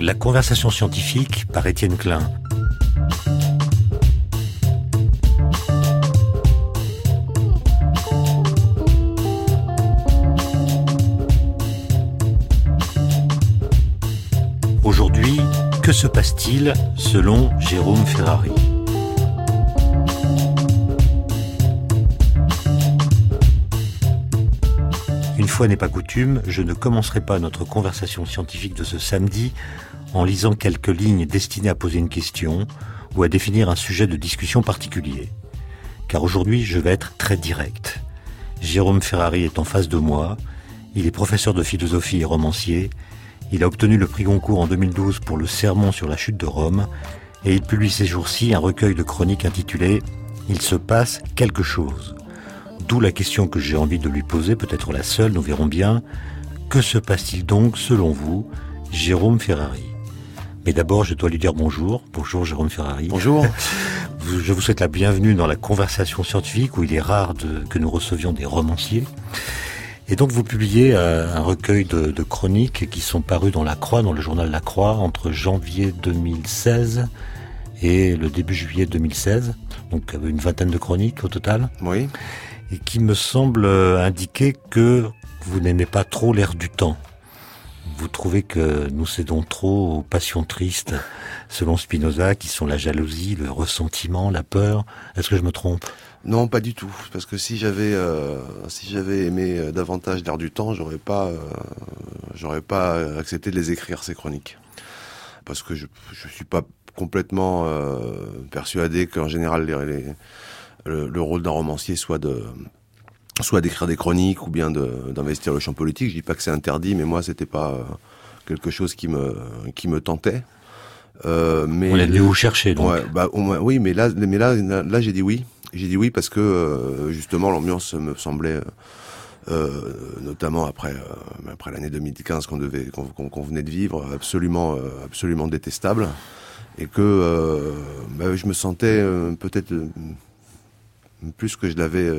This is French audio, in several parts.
La conversation scientifique par Étienne Klein. Aujourd'hui, que se passe-t-il selon Jérôme Ferrari ? Une fois n'est pas coutume, je ne commencerai pas notre conversation scientifique de ce samedi en lisant quelques lignes destinées à poser une question ou à définir un sujet de discussion particulier. Car aujourd'hui, je vais être très direct. Jérôme Ferrari est en face de moi, il est professeur de philosophie et romancier, il a obtenu le prix Goncourt en 2012 pour le Sermon sur la chute de Rome et il publie ces jours-ci un recueil de chroniques intitulé « Il se passe quelque chose ». D'où la question que j'ai envie de lui poser, peut-être la seule, nous verrons bien. Que se passe-t-il donc, selon vous, Jérôme Ferrari ? Mais d'abord, je dois lui dire bonjour. Bonjour Jérôme Ferrari. Bonjour. Je vous souhaite la bienvenue dans la conversation scientifique où il est rare que nous recevions des romanciers. Et donc vous publiez un recueil de chroniques qui sont parues dans La Croix, dans le journal La Croix, entre janvier 2016 et le début juillet 2016. Donc une vingtaine de chroniques au total. Oui. Et qui me semble indiquer que vous n'aimez pas trop l'air du temps. Vous trouvez que nous cédons trop aux passions tristes, selon Spinoza, qui sont la jalousie, le ressentiment, la peur. Est-ce que je me trompe ? Non, pas du tout. Parce que si j'avais aimé davantage l'air du temps, j'aurais pas accepté de les écrire, ces chroniques. Parce que je suis pas complètement persuadé qu'en général le rôle d'un romancier soit d'écrire des chroniques ou bien d'investir le champ politique. Je dis pas que c'est interdit, mais moi c'était pas quelque chose qui me tentait. Mais on est venu vous chercher donc. Ouais, au moins, oui, mais là j'ai dit oui. J'ai dit oui parce que justement l'ambiance me semblait notamment après l'année 2015 qu'on venait de vivre absolument détestable et que je me sentais peut-être plus que je l'avais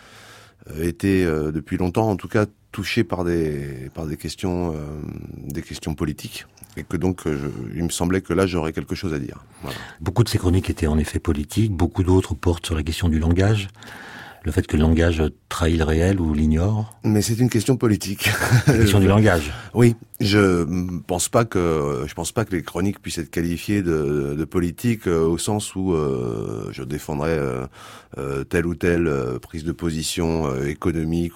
été depuis longtemps, en tout cas touché par des questions politiques, et que donc il me semblait que là j'aurais quelque chose à dire. Voilà. Beaucoup de ces chroniques étaient en effet politiques, beaucoup d'autres portent sur la question du langage, le fait que le langage trahit le réel ou l'ignore. Mais c'est une question politique. La question du langage. Oui, je pense pas que les chroniques puissent être qualifiées de politique au sens où je défendrais telle ou telle prise de position économique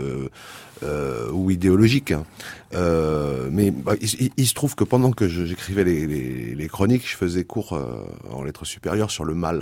ou idéologique. Mais il se trouve que pendant que j'écrivais les chroniques, je faisais cours en lettres supérieures sur le mal.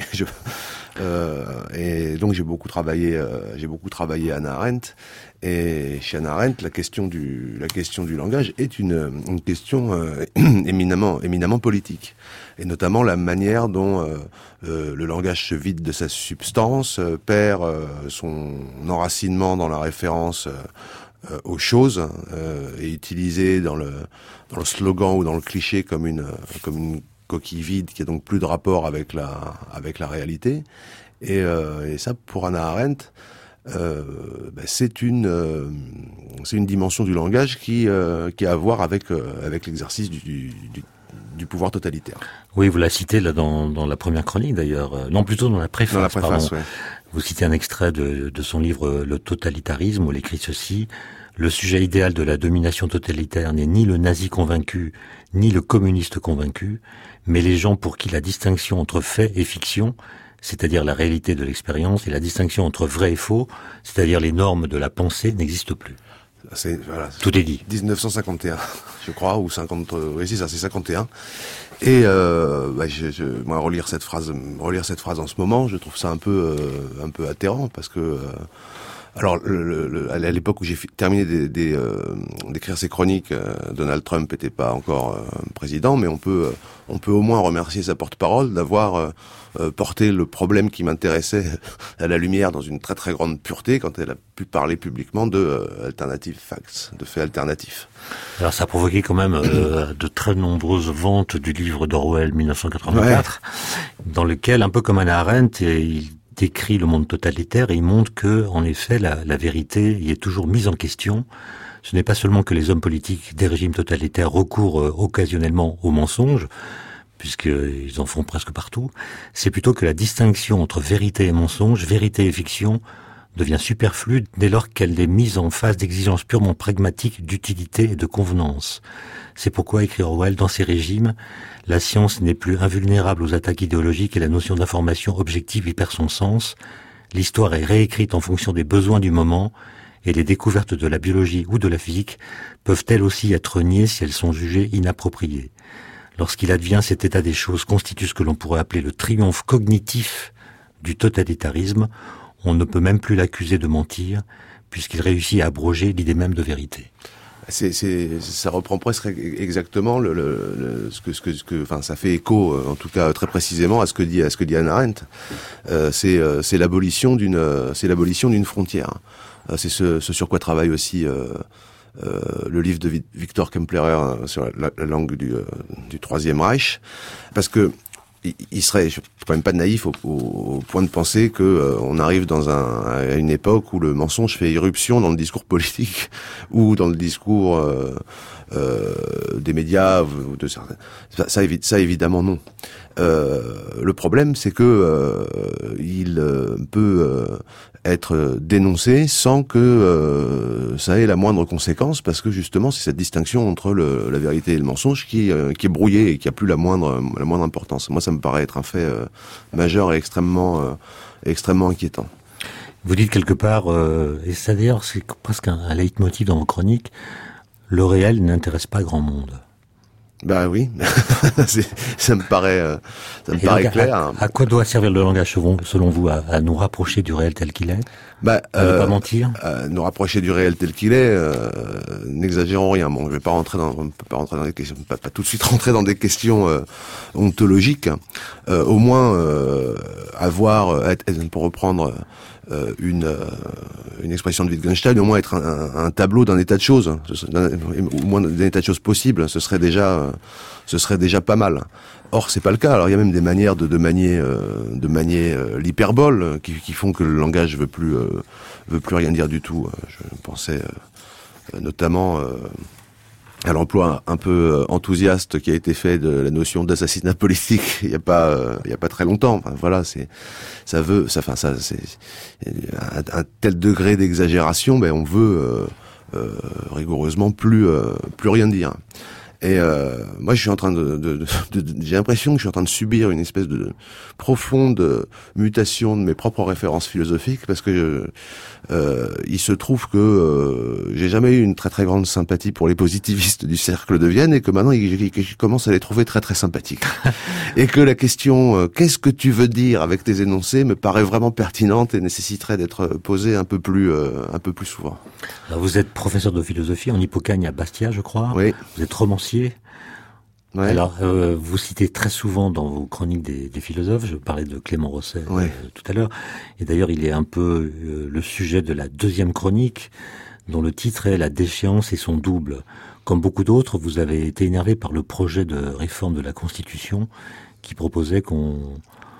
Et donc j'ai beaucoup travaillé à Hannah Arendt. Et chez Hannah Arendt, la question du langage est une question éminemment politique, et notamment la manière dont le langage se vide de sa substance, perd son enracinement dans la référence aux choses, est utilisé dans le slogan ou dans le cliché comme une coquille vide qui a donc plus de rapport avec la réalité. Et ça, pour Hannah Arendt, c'est une dimension du langage qui a à voir avec l'exercice du pouvoir totalitaire. Oui, vous la citez là dans la première chronique d'ailleurs, non plutôt dans la préface. Dans la préface, oui. Vous citez un extrait de son livre Le totalitarisme où il écrit ceci: le sujet idéal de la domination totalitaire n'est ni le nazi convaincu, ni le communiste convaincu, mais les gens pour qui la distinction entre fait et fiction, c'est-à-dire la réalité de l'expérience, et la distinction entre vrai et faux, c'est-à-dire les normes de la pensée, n'existe plus. Tout est dit. 1951, je crois, ou 50. Oui, c'est ça, c'est 51. Et moi, relire cette phrase en ce moment, je trouve ça un peu atterrant parce que. Alors, à l'époque où j'ai terminé d'écrire ces chroniques, Donald Trump n'était pas encore président, mais on peut au moins remercier sa porte-parole d'avoir porté le problème qui m'intéressait à la lumière dans une très très grande pureté quand elle a pu parler publiquement de alternative facts, de faits alternatifs. Alors ça a provoqué quand même de très nombreuses ventes du livre d'Orwell 1984, ouais, dans lequel, un peu comme Hannah Arendt, il décrit le monde totalitaire et il montre que, en effet, la vérité y est toujours mise en question Ce n'est pas seulement que les hommes politiques des régimes totalitaires recourent occasionnellement au mensonge, puisqu'ils en font presque partout, c'est plutôt que la distinction entre vérité et mensonge, vérité et fiction, devient superflue dès lors qu'elle est mise en face d'exigences purement pragmatiques d'utilité et de convenance. C'est pourquoi, écrit Orwell, dans ces régimes, la science n'est plus invulnérable aux attaques idéologiques et la notion d'information objective y perd son sens. L'histoire est réécrite en fonction des besoins du moment et les découvertes de la biologie ou de la physique peuvent elles aussi être niées si elles sont jugées inappropriées. Lorsqu'il advient cet état des choses constitue ce que l'on pourrait appeler le triomphe cognitif du totalitarisme, on ne peut même plus l'accuser de mentir, puisqu'il réussit à abroger l'idée même de vérité. Ça reprend presque exactement enfin, ça fait écho, en tout cas très précisément, à ce que dit Hannah Arendt. C'est l'abolition d'une frontière. C'est ce sur quoi travaille aussi le livre de Victor Kemplerer sur la langue du Troisième Reich, parce que il serait, je suis quand même pas naïf au point de penser que on arrive à une époque où le mensonge fait irruption dans le discours politique ou dans le discours des médias ou de certains. Ça évidemment non. Le problème, c'est que il peut être dénoncé sans que ça ait la moindre conséquence, parce que justement c'est cette distinction entre la vérité et le mensonge qui est brouillée et qui a plus la moindre importance. Moi, ça me paraît être un fait majeur et extrêmement inquiétant. Vous dites quelque part, et ça d'ailleurs c'est presque un leitmotiv dans vos chroniques, le réel n'intéresse pas grand monde. Bah oui, ça me paraît clair. À quoi doit servir le langage selon vous, à nous rapprocher du réel tel qu'il est? À ne pas mentir. Nous rapprocher du réel tel qu'il est, n'exagérons rien. Bon, on peut pas rentrer dans des questions, pas tout de suite rentrer dans des questions ontologiques. Au moins pour reprendre une expression de Wittgenstein, au moins être un tableau d'un état de choses, au moins d'un état de choses possible, ce serait déjà pas mal. Or, c'est pas le cas. Alors, il y a même des manières de manier l'hyperbole qui font que le langage veut plus rien dire du tout. Je pensais notamment à l'emploi un peu enthousiaste qui a été fait de la notion d'assassinat politique il y a pas très longtemps. Enfin, voilà, c'est un tel degré d'exagération, on veut rigoureusement plus rien dire. Et moi, je suis en train j'ai l'impression que je suis en train de subir une espèce de profonde mutation de mes propres références philosophiques, parce que il se trouve que j'ai jamais eu une très très grande sympathie pour les positivistes du cercle de Vienne, et que maintenant je commence à les trouver très très sympathiques. Et que la question qu'est-ce que tu veux dire avec tes énoncés me paraît vraiment pertinente et nécessiterait d'être posée un peu plus souvent. Alors vous êtes professeur de philosophie en Hippocagne à Bastia, je crois. Oui. Vous êtes romancier. Ouais. Alors, vous citez très souvent dans vos chroniques des philosophes, je parlais de Clément Rosset tout à l'heure, et d'ailleurs il est un peu le sujet de la deuxième chronique, dont le titre est « La déchéance et son double ». Comme beaucoup d'autres, vous avez été énervé par le projet de réforme de la Constitution qui proposait qu'on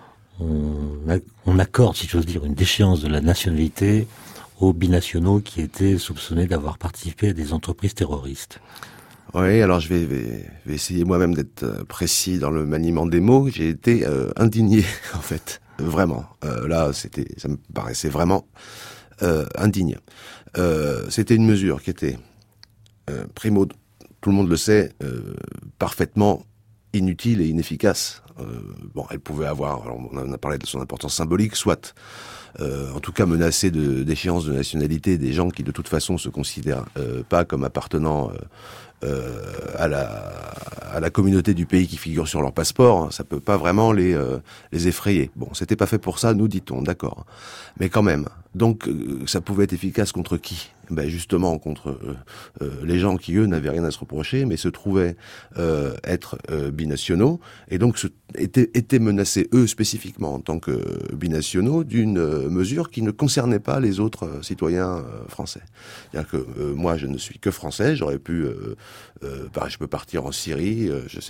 accorde, si j'ose dire, une déchéance de la nationalité aux binationaux qui étaient soupçonnés d'avoir participé à des entreprises terroristes. Oui, alors je vais essayer moi-même d'être précis dans le maniement des mots. J'ai été indigné, en fait, vraiment. Là, ça me paraissait vraiment indigne. C'était une mesure qui était primo, tout le monde le sait, parfaitement inutile et inefficace. Elle pouvait avoir, alors on a parlé de son importance symbolique, soit en tout cas menacer d'échéance de nationalité des gens qui de toute façon se considèrent pas comme appartenant à la communauté du pays qui figure sur leur passeport. Ça peut pas vraiment les effrayer. Bon, c'était pas fait pour ça, nous dit-on, d'accord. Mais quand même. Donc, ça pouvait être efficace contre qui? Justement contre les gens qui, eux, n'avaient rien à se reprocher, mais se trouvaient être binationaux, et donc étaient menacés, eux, spécifiquement, en tant que binationaux, d'une mesure qui ne concernait pas les autres citoyens français. C'est-à-dire que moi, je ne suis que français, j'aurais pu je peux partir en Syrie,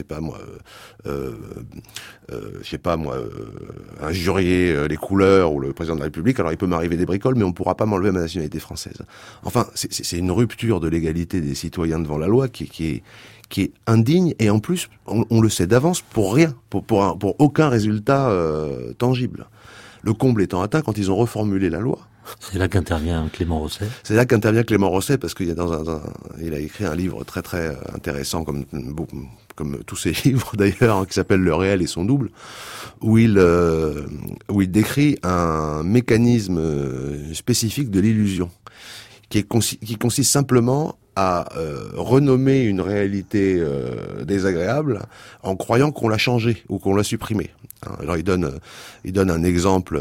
injurier les couleurs ou le président de la République, alors il peut m'arriver des bricoles, mais on ne pourra pas m'enlever ma nationalité française. Enfin, c'est une rupture de l'égalité des citoyens devant la loi qui est indigne, et en plus, on le sait d'avance pour rien, pour aucun résultat tangible. Le comble étant atteint quand ils ont reformulé la loi. C'est là qu'intervient Clément Rosset. C'est là qu'intervient Clément Rosset, parce qu'il y a il a écrit un livre très très intéressant, comme tous ses livres d'ailleurs, qui s'appelle Le réel et son double, où il décrit un mécanisme spécifique de l'illusion, qui consiste simplement à renommer une réalité désagréable en croyant qu'on l'a changée ou qu'on l'a supprimée. Alors il donne un exemple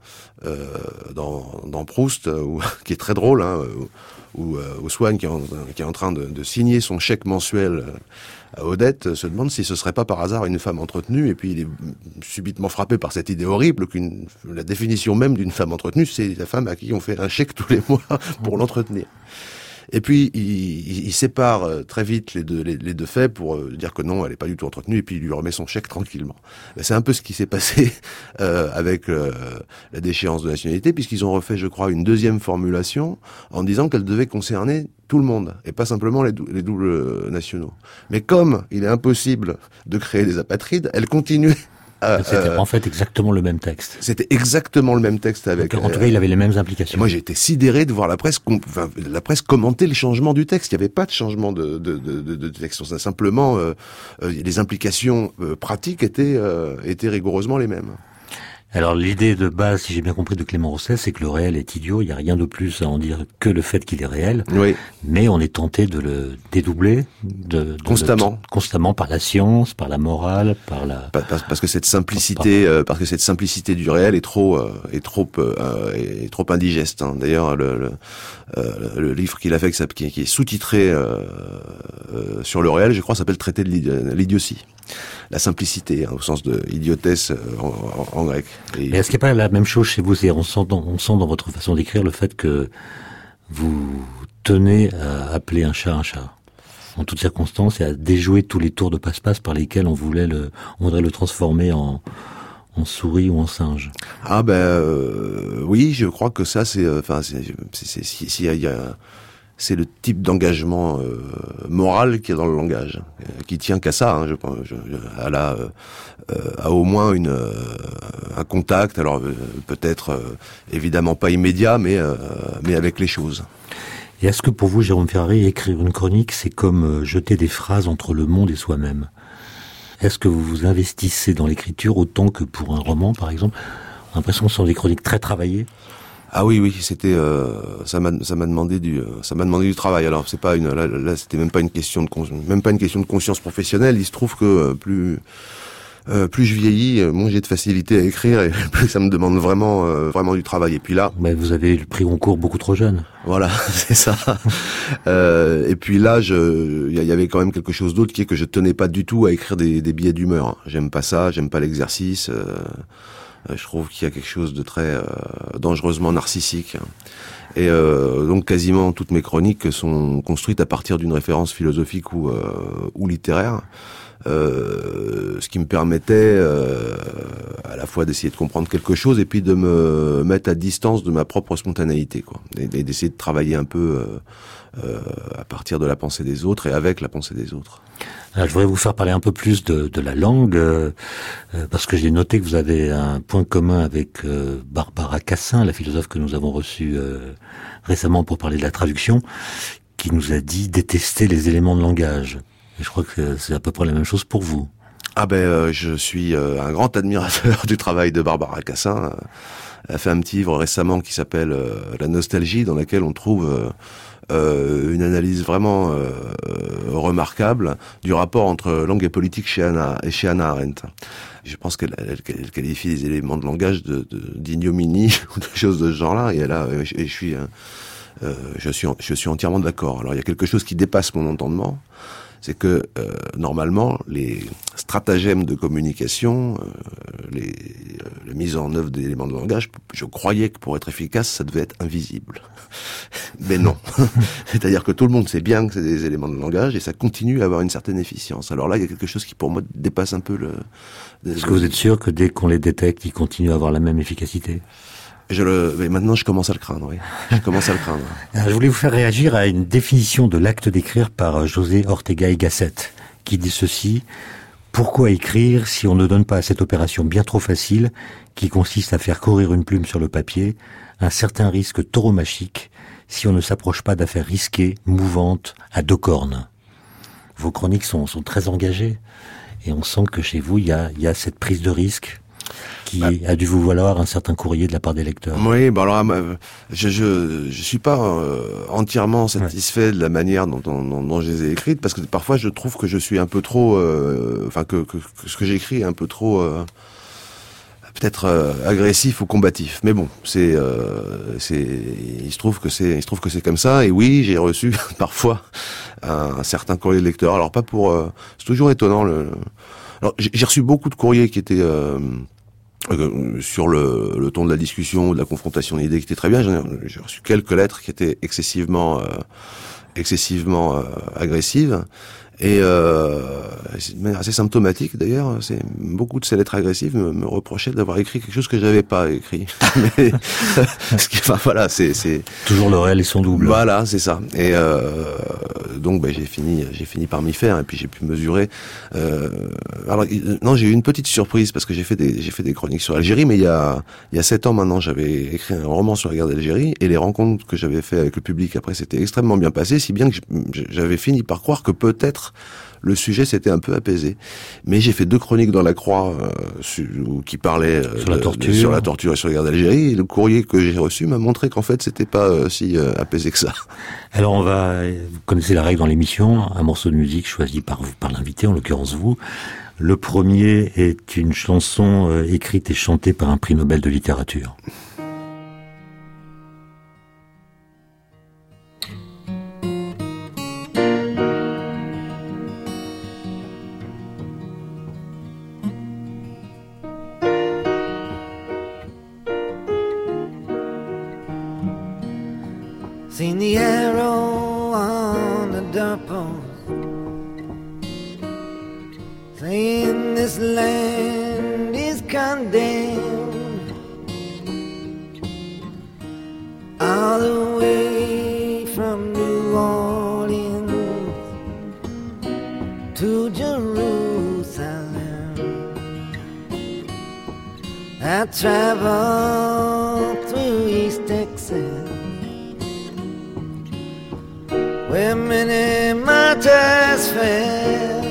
dans Proust qui est très drôle, où Swann, qui est en train de signer son chèque mensuel à Odette, se demande si ce serait pas par hasard une femme entretenue, et puis il est subitement frappé par cette idée horrible que la définition même d'une femme entretenue, c'est la femme à qui on fait un chèque tous les mois pour l'entretenir. Et puis il sépare très vite les deux faits pour dire que non, elle n'est pas du tout entretenue, et puis il lui remet son chèque tranquillement. C'est un peu ce qui s'est passé avec la déchéance de nationalité, puisqu'ils ont refait, je crois, une deuxième formulation en disant qu'elle devait concerner tout le monde, et pas simplement les doubles nationaux. Mais comme il est impossible de créer des apatrides, elle continuait. C'était en fait exactement le même texte. C'était exactement le même texte avec. En tout cas, il avait les mêmes implications. Moi, j'ai été sidéré de voir la presse commenter le changement du texte. Il n'y avait pas de changement de texte. Simplement, les implications pratiques étaient rigoureusement les mêmes. Alors l'idée de base, si j'ai bien compris, de Clément Rosset, c'est que le réel est idiot, il n'y a rien de plus à en dire que le fait qu'il est réel, oui. Mais on est tenté de le dédoubler constamment par la science, par la morale, par la... Parce que cette simplicité, du réel est trop indigeste. Hein. D'ailleurs, le livre qu'il a fait, qui est sous-titré sur le réel, je crois, s'appelle Traité de l'idiotie. La simplicité, au sens de idiotesse en grec. Et est-ce qu'il n'y a pas la même chose chez vous? On sent dans votre façon d'écrire le fait que vous tenez à appeler un chat en toutes circonstances, et à déjouer tous les tours de passe-passe par lesquels on voudrait le transformer en souris ou en singe. Oui, je crois que ça c'est le type d'engagement moral qu'il y a dans le langage, qui tient qu'à ça. Hein, à au moins un contact, alors peut-être évidemment pas immédiat, mais avec les choses. Et est-ce que pour vous, Jérôme Ferrari, écrire une chronique, c'est comme jeter des phrases entre le monde et soi-même? Est-ce que vous vous investissez dans l'écriture autant que pour un roman, par exemple? On a l'impression que ce sont des chroniques très travaillées. Ah oui, c'était ça m'a demandé du travail. Alors c'est pas là c'était même pas une question de conscience professionnelle. Il se trouve que plus je vieillis, moins j'ai de facilité à écrire, et plus ça me demande vraiment du travail. Et puis là, mais vous avez le prix Goncourt beaucoup trop jeune. Voilà, c'est ça. Et puis là, il y avait quand même quelque chose d'autre, qui est que je tenais pas du tout à écrire des billets d'humeur. J'aime pas ça, j'aime pas l'exercice. Je trouve qu'il y a quelque chose de très dangereusement narcissique. Et donc quasiment toutes mes chroniques sont construites à partir d'une référence philosophique ou littéraire, ce qui me permettait à la fois d'essayer de comprendre quelque chose, et puis de me mettre à distance de ma propre spontanéité, quoi, et d'essayer de travailler un peu à partir de la pensée des autres et avec la pensée des autres. Alors, je voudrais vous faire parler un peu plus de la langue, parce que j'ai noté que vous avez un point commun avec Barbara Cassin, la philosophe que nous avons reçue récemment pour parler de la traduction, qui nous a dit détester les éléments de langage. Et je crois que c'est à peu près la même chose pour vous. Je suis un grand admirateur du travail de Barbara Cassin. Elle a fait un petit livre récemment qui s'appelle La nostalgie, dans laquelle on trouve une analyse vraiment remarquable du rapport entre langue et politique chez Hannah Arendt. Je pense qu'elle qualifie les éléments de langage d'ignominie ou de choses de ce genre-là, et je suis entièrement d'accord. Alors il y a quelque chose qui dépasse mon entendement, c'est que normalement les stratagèmes de communication, les mise en œuvre d'éléments de langage, je croyais que pour être efficace, ça devait être invisible. Mais non. C'est-à-dire que tout le monde sait bien que c'est des éléments de langage et ça continue à avoir une certaine efficience. Alors là, il y a quelque chose qui, pour moi, dépasse un peu Est-ce que vous êtes sûr que dès qu'on les détecte, ils continuent à avoir la même efficacité? Mais maintenant, je commence à le craindre, oui. Je commence à le craindre. Je voulais vous faire réagir à une définition de l'acte d'écrire par José Ortega y Gasset, qui dit ceci: pourquoi écrire si on ne donne pas à cette opération bien trop facile, qui consiste à faire courir une plume sur le papier, un certain risque tauromachique, si on ne s'approche pas d'affaires risquées, mouvantes, à deux cornes? Vos chroniques sont très engagées, et on sent que chez vous, il y a cette prise de risque qui a dû vous valoir un certain courrier de la part des lecteurs. Oui, alors je suis pas entièrement satisfait de la manière dont je les ai écrites, parce que parfois je trouve que je suis un peu trop, que ce que j'écris est un peu trop peut-être agressif ou combatif. Mais bon, il se trouve que c'est comme ça. Et oui, j'ai reçu parfois un certain courrier de lecteur. Alors pas pour, c'est toujours étonnant. Alors j'ai reçu beaucoup de courriers qui étaient sur le ton de la discussion, de la confrontation d'idées, qui était très bien. J'ai reçu quelques lettres qui étaient excessivement agressives. Et c'est assez symptomatique d'ailleurs. C'est beaucoup de ces lettres agressives me reprochaient d'avoir écrit quelque chose que j'avais pas écrit. Mais voilà, c'est toujours le réel et son double. Voilà, c'est ça. Et donc j'ai fini par m'y faire et puis j'ai pu mesurer. Alors non, j'ai eu une petite surprise parce que j'ai fait des chroniques sur l'Algérie, mais il y a 7 ans maintenant, j'avais écrit un roman sur la guerre d'Algérie et les rencontres que j'avais fait avec le public après s'étaient extrêmement bien passées, si bien que j'avais fini par croire que peut-être le sujet s'était un peu apaisé. Mais j'ai fait 2 chroniques dans la Croix qui parlaient sur la torture et sur la guerre d'Algérie. Et le courrier que j'ai reçu m'a montré qu'en fait, c'était pas si apaisé que ça. Alors vous connaissez la règle dans l'émission, un morceau de musique choisi par l'invité, en l'occurrence vous. Le premier est une chanson écrite et chantée par un prix Nobel de littérature. Seen the arrow on the doorpost, saying this land is condemned. All the way from New Orleans to Jerusalem, I traveled through East Texas, where many martyrs fell,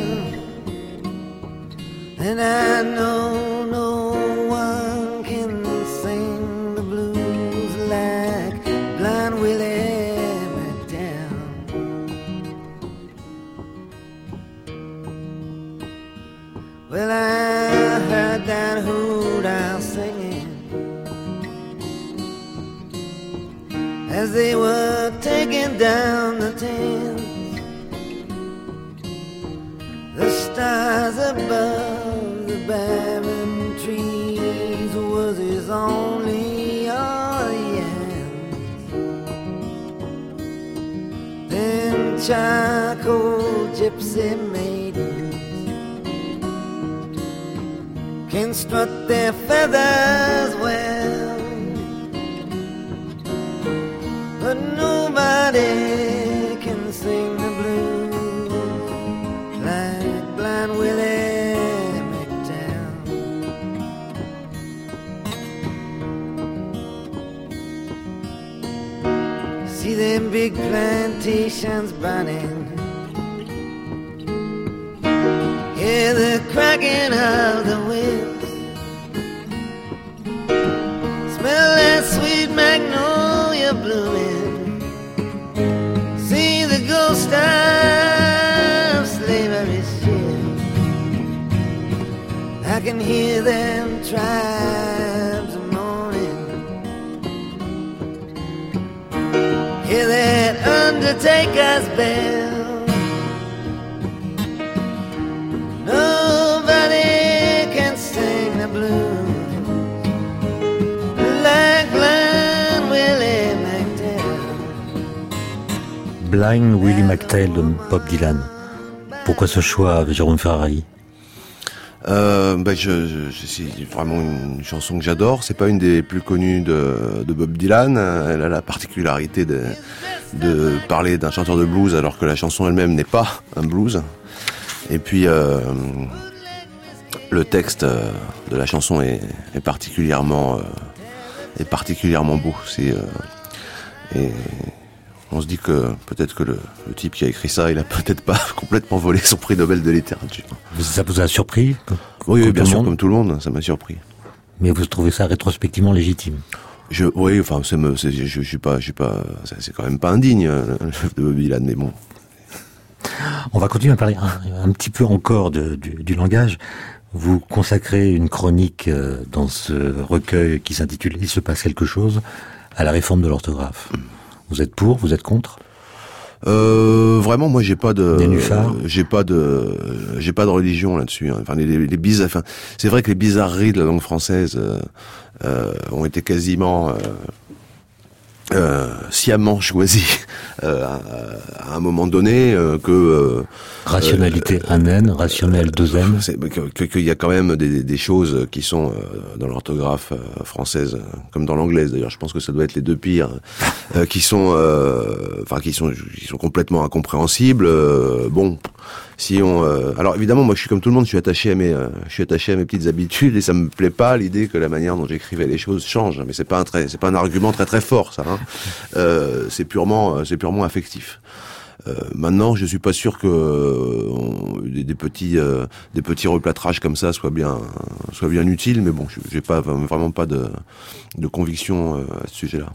and I know no one can sing the blues like Blind Willie McDowell. Well, I heard that hoot owl singing as they were taking down the tents. The stars above the barren trees was his only audience. Then charcoal gypsy maidens can strut their feathers well, but nobody can sing the blues like Blind Willie McDowell. See them big plantations burning, hear the cracking of the whips, smell that sweet magnolia blooming, see the ghost of slavery ship. I can hear them tribes moaning, hear that undertaker's bell. Nobody can sing the blues Blind Willie McTell de Bob Dylan. Pourquoi ce choix, Jérôme Ferrari? C'est vraiment une chanson que j'adore. C'est pas une des plus connues de Bob Dylan. Elle a la particularité de parler d'un chanteur de blues alors que la chanson elle-même n'est pas un blues. Et puis le texte de la chanson est particulièrement beau. Et on se dit que peut-être que le type qui a écrit ça, il a peut-être pas complètement volé son prix Nobel de littérature. Ça vous a surpris? Oui, bien sûr, comme tout le monde, ça m'a surpris. Mais vous trouvez ça rétrospectivement légitime? Oui, enfin, je suis pas, c'est quand même pas indigne de Bob Dylan, mais bon. On va continuer à parler un petit peu encore du langage. Vous consacrez une chronique dans ce recueil qui s'intitule « Il se passe quelque chose » à la réforme de l'orthographe. Vous êtes pour? Vous êtes contre? Vraiment, moi, j'ai pas de religion là-dessus. Hein. Enfin, c'est vrai que les bizarreries de la langue française ont été quasiment sciemment choisies à un moment donné rationalité un N, rationnel 2 N. Qu'il y a quand même des choses qui sont dans l'orthographe française, comme dans l'anglaise d'ailleurs. Je pense que ça doit être les deux pires, qui sont complètement incompréhensibles. Alors évidemment, moi je suis comme tout le monde, je suis attaché à mes petites habitudes et ça me plaît pas l'idée que la manière dont j'écrivais les choses change. Mais c'est pas un argument très très fort ça. Hein. C'est purement affectif. Maintenant, je suis pas sûr que des petits replâtrages comme ça soient bien utiles, mais bon, j'ai vraiment pas de conviction à ce sujet-là.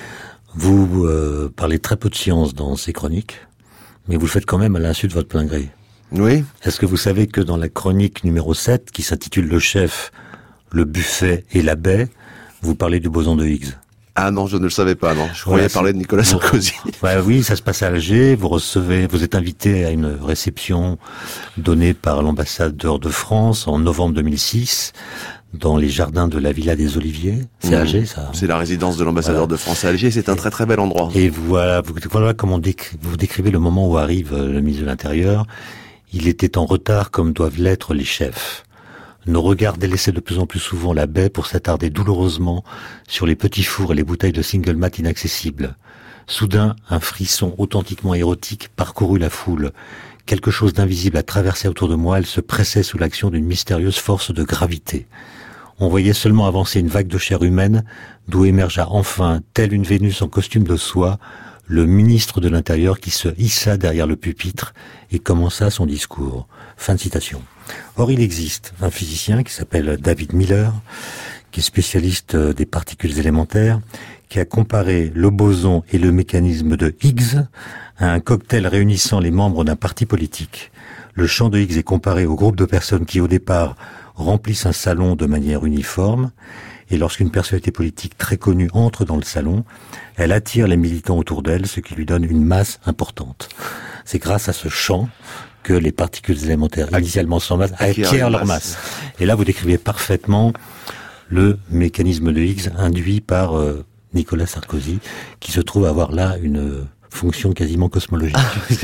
Vous parlez très peu de science dans ces chroniques, mais vous le faites quand même à l'insu de votre plein gré. Oui. Est-ce que vous savez que dans la chronique numéro 7, qui s'intitule Le chef, le buffet et la baie, vous parlez du boson de Higgs? Ah non, je ne le savais pas, non. Je croyais parler de Nicolas Sarkozy. Oui, ça se passe à Alger. Vous êtes invité à une réception donnée par l'ambassadeur de France en novembre 2006 dans les jardins de la Villa des Oliviers. C'est Alger, ça? C'est la résidence de l'ambassadeur de France à Alger. C'est un très très bel endroit. Et voilà comment vous décrivez le moment où arrive le ministre de l'Intérieur. Il était en retard comme doivent l'être les chefs. Nos regards délaissaient de plus en plus souvent la baie pour s'attarder douloureusement sur les petits fours et les bouteilles de single malt inaccessibles. Soudain, un frisson authentiquement érotique parcourut la foule. Quelque chose d'invisible a traversé autour de moi, elle se pressait sous l'action d'une mystérieuse force de gravité. On voyait seulement avancer une vague de chair humaine, d'où émergea enfin, telle une Vénus en costume de soie, le ministre de l'Intérieur qui se hissa derrière le pupitre et commença son discours. Fin de citation. Or, il existe un physicien qui s'appelle David Miller, qui est spécialiste des particules élémentaires, qui a comparé le boson et le mécanisme de Higgs à un cocktail réunissant les membres d'un parti politique. Le champ de Higgs est comparé au groupe de personnes qui, au départ, remplissent un salon de manière uniforme, et lorsqu'une personnalité politique très connue entre dans le salon, elle attire les militants autour d'elle, ce qui lui donne une masse importante. C'est grâce à ce champ que les particules élémentaires, initialement sans masse, acquièrent leur masse. Et là, vous décrivez parfaitement le mécanisme de Higgs induit par Nicolas Sarkozy, qui se trouve avoir là une fonction quasiment cosmologique.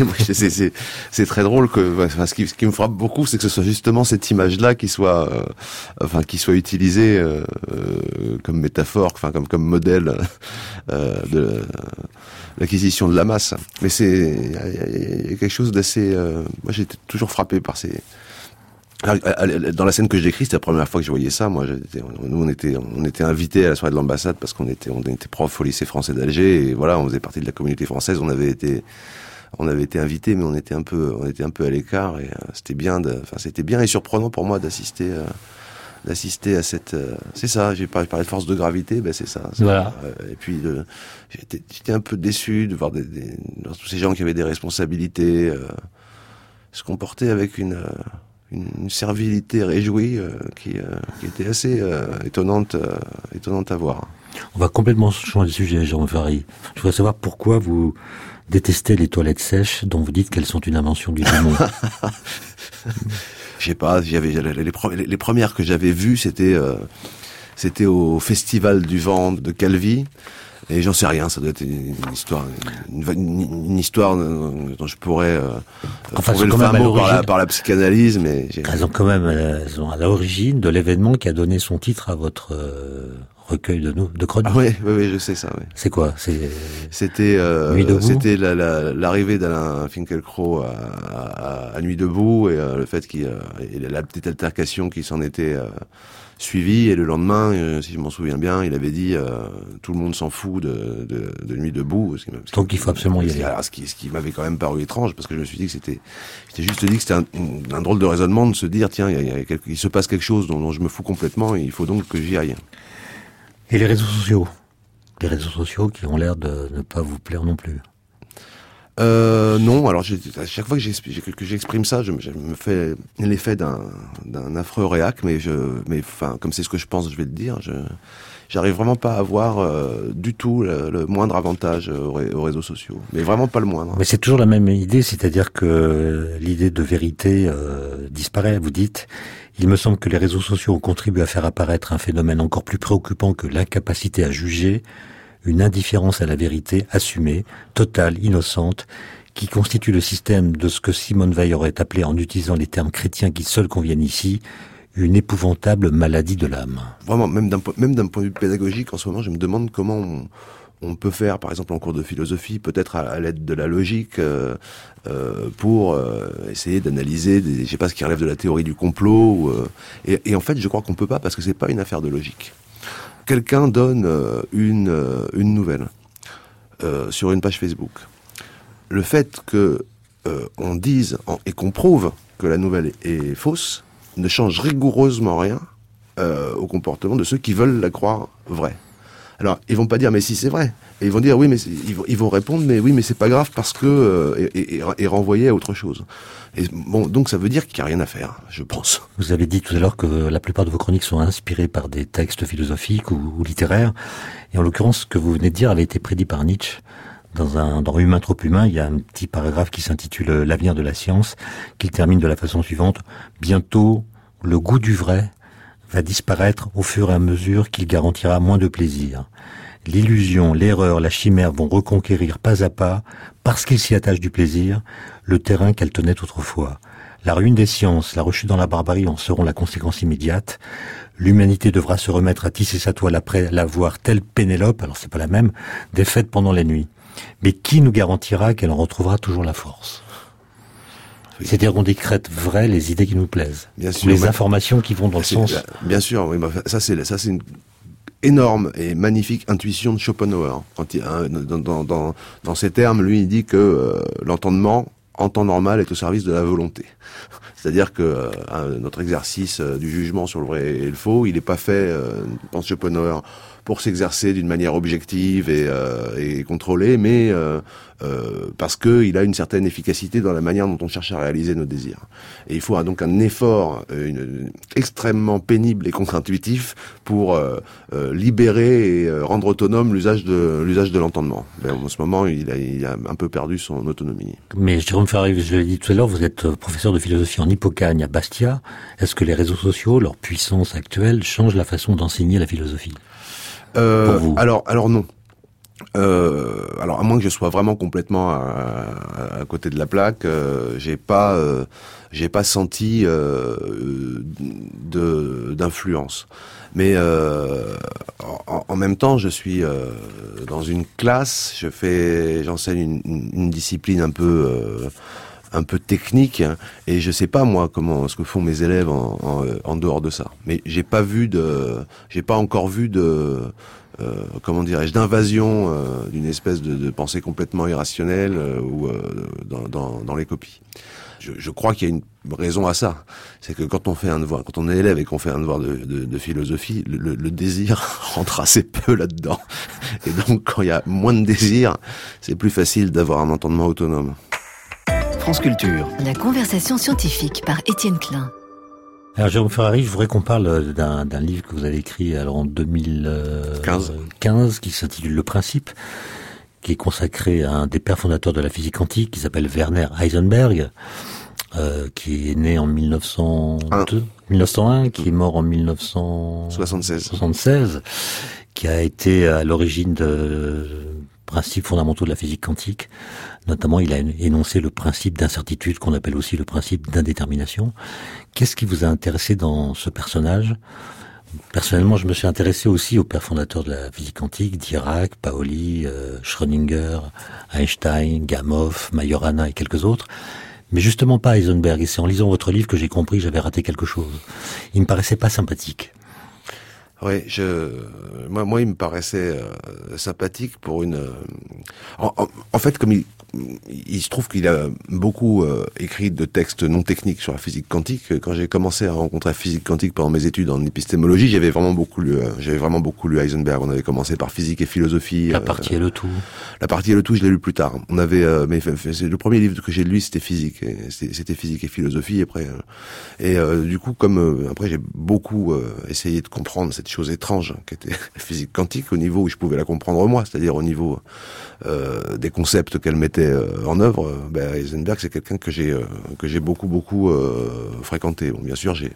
C'est très drôle que, enfin, ce qui me frappe beaucoup, c'est que ce soit justement cette image-là qui soit utilisée comme métaphore, enfin comme modèle de l'acquisition de la masse. Mais il y a quelque chose d'assez. Moi, j'étais toujours frappé par ces. Dans la scène que j'écris, c'était la première fois que je voyais ça. Moi, on était invités à la soirée de l'ambassade parce qu'on était prof au lycée français d'Alger et voilà, on faisait partie de la communauté française. On avait été invités, mais on était un peu à l'écart et c'était bien et surprenant pour moi d'assister à cette. C'est ça. J'ai parlé de force de gravité, c'est ça. Voilà. Et puis j'étais un peu déçu de voir tous ces gens qui avaient des responsabilités se comporter avec une servilité réjouie qui était assez étonnante à voir. On va complètement changer de sujet, Jérôme Ferrari. Je voudrais savoir pourquoi vous détestez les toilettes sèches dont vous dites qu'elles sont une invention du démon. Je sais pas, les premières que j'avais vues, c'était au Festival du Vent de Calvi. Et j'en sais rien, ça doit être une histoire, une histoire dont je pourrais trouver le fin mot par la psychanalyse, mais elles sont à l'origine de l'événement qui a donné son titre à votre recueil de chroniques. Ah oui, je sais ça. Oui. C'est quoi? C'était l'arrivée d'Alain Finkielkraut à Nuit debout et le fait et la petite altercation qui s'en était suivi, et le lendemain, si je m'en souviens bien, il avait dit tout le monde s'en fout de Nuit debout. Donc il faut absolument y aller. Alors, ce qui m'avait quand même paru étrange, parce que je me suis dit que c'était un drôle de raisonnement de se dire tiens, il se passe quelque chose dont je me fous complètement, et il faut donc que j'y aille. Et les réseaux sociaux qui ont l'air de ne pas vous plaire non plus. Non, alors à chaque fois que j'exprime ça, je me fais l'effet d'un affreux réac, mais comme c'est ce que je pense, je vais le dire. J'arrive vraiment pas à avoir du tout le moindre avantage aux réseaux sociaux, mais vraiment pas le moindre. Mais c'est toujours la même idée, c'est-à-dire que l'idée de vérité disparaît. Vous dites, il me semble que les réseaux sociaux ont contribué à faire apparaître un phénomène encore plus préoccupant que l'incapacité à juger, une indifférence à la vérité assumée, totale, innocente, qui constitue le système de ce que Simone Veil aurait appelé, en utilisant les termes chrétiens qui seuls conviennent ici, une épouvantable maladie de l'âme. Vraiment, même d'un point de vue pédagogique, en ce moment, je me demande comment on peut faire, par exemple en cours de philosophie, peut-être à l'aide de la logique, pour essayer d'analyser je sais pas, ce qui relève de la théorie du complot. Et en fait, je crois qu'on peut pas, parce que c'est pas une affaire de logique. Quelqu'un donne une nouvelle sur une page Facebook. Le fait que on dise et qu'on prouve que la nouvelle est fausse ne change rigoureusement rien au comportement de ceux qui veulent la croire vraie. Alors, ils vont pas dire mais si c'est vrai. Et ils vont dire oui, mais ils vont répondre mais oui, mais c'est pas grave parce que et renvoyer à autre chose. Et bon, donc ça veut dire qu'il y a rien à faire, je pense. Vous avez dit tout à l'heure que la plupart de vos chroniques sont inspirées par des textes philosophiques ou littéraires, et en l'occurrence, ce que vous venez de dire avait été prédit par Nietzsche. Dans Humain trop humain, il y a un petit paragraphe qui s'intitule L'avenir de la science, qu'il termine de la façon suivante: bientôt, le goût du vrai va disparaître au fur et à mesure qu'il garantira moins de plaisir. L'illusion, l'erreur, la chimère vont reconquérir pas à pas, parce qu'ils s'y attachent du plaisir, le terrain qu'elles tenaient autrefois. La ruine des sciences, la rechute dans la barbarie en seront la conséquence immédiate. L'humanité devra se remettre à tisser sa toile après l'avoir, telle Pénélope, alors c'est pas la même, défaite pendant les nuits. Mais qui nous garantira qu'elle en retrouvera toujours la force ? C'est-à-dire qu'on décrète vrai les idées qui nous plaisent, bien sûr, les informations qui vont dans le sens. Bien sûr, oui, ça c'est une énorme et magnifique intuition de Schopenhauer. Dans ces termes, lui, il dit que l'entendement, en temps normal, est au service de la volonté. C'est-à-dire que notre exercice du jugement sur le vrai et le faux, il n'est pas fait, pense Schopenhauer, pour s'exercer d'une manière objective et contrôlée, mais parce que il a une certaine efficacité dans la manière dont on cherche à réaliser nos désirs. Et il faut donc un effort extrêmement pénible et contre-intuitif pour libérer et rendre autonome l'usage de l'entendement. Mais en ce moment, il a un peu perdu son autonomie. Mais Jérôme Ferrari, je l'ai dit tout à l'heure, vous êtes professeur de philosophie en Hippocagne à Bastia. Est-ce que les réseaux sociaux, leur puissance actuelle, changent la façon d'enseigner la philosophie ? Alors non. Alors à moins que je sois vraiment complètement à côté de la plaque, j'ai pas senti d'influence. Mais en même temps, je suis dans une classe, j'enseigne une discipline un peu technique, et je sais pas moi ce que font mes élèves en dehors de ça. Mais j'ai pas encore vu comment dirais-je, d'invasion d'une espèce de pensée complètement irrationnelle ou dans les copies. Je crois qu'il y a une raison à ça. C'est que quand on est élève et qu'on fait un devoir de philosophie, le désir rentre assez peu là-dedans. Et donc, quand il y a moins de désir, c'est plus facile d'avoir un entendement autonome. France Culture. La conversation scientifique par Étienne Klein. Alors Jérôme Ferrari, je voudrais qu'on parle d'un livre que vous avez écrit en 2015 qui s'intitule Le Principe, qui est consacré à un des pères fondateurs de la physique quantique qui s'appelle Werner Heisenberg, qui est né en 1901, qui est mort en 1976, qui a été à l'origine de principes fondamentaux de la physique quantique. Notamment, il a énoncé le principe d'incertitude, qu'on appelle aussi le principe d'indétermination. Qu'est-ce qui vous a intéressé dans ce personnage ? Personnellement, je me suis intéressé aussi aux pères fondateurs de la physique quantique, Dirac, Pauli, Schrödinger, Einstein, Gamow, Majorana et quelques autres. Mais justement pas Heisenberg. Et c'est en lisant votre livre que j'ai compris que j'avais raté quelque chose. Il me paraissait pas sympathique. Oui, moi, il me paraissait sympathique pour une. En fait, comme il se trouve qu'il a beaucoup écrit de textes non techniques sur la physique quantique. Quand j'ai commencé à rencontrer la physique quantique pendant mes études en épistémologie, j'avais vraiment beaucoup lu Heisenberg. On avait commencé par physique et philosophie. La partie et le tout. La partie et le tout, je l'ai lu plus tard. On avait, mais c'est le premier livre que j'ai lu, c'était physique. C'était physique et philosophie. Après, du coup, comme après j'ai beaucoup essayé de comprendre cette chose étrange qu'était la physique quantique au niveau où je pouvais la comprendre moi, c'est-à-dire au niveau des concepts qu'elle mettait en œuvre. Heisenberg, c'est quelqu'un que j'ai beaucoup fréquenté. Bon, bien sûr, j'ai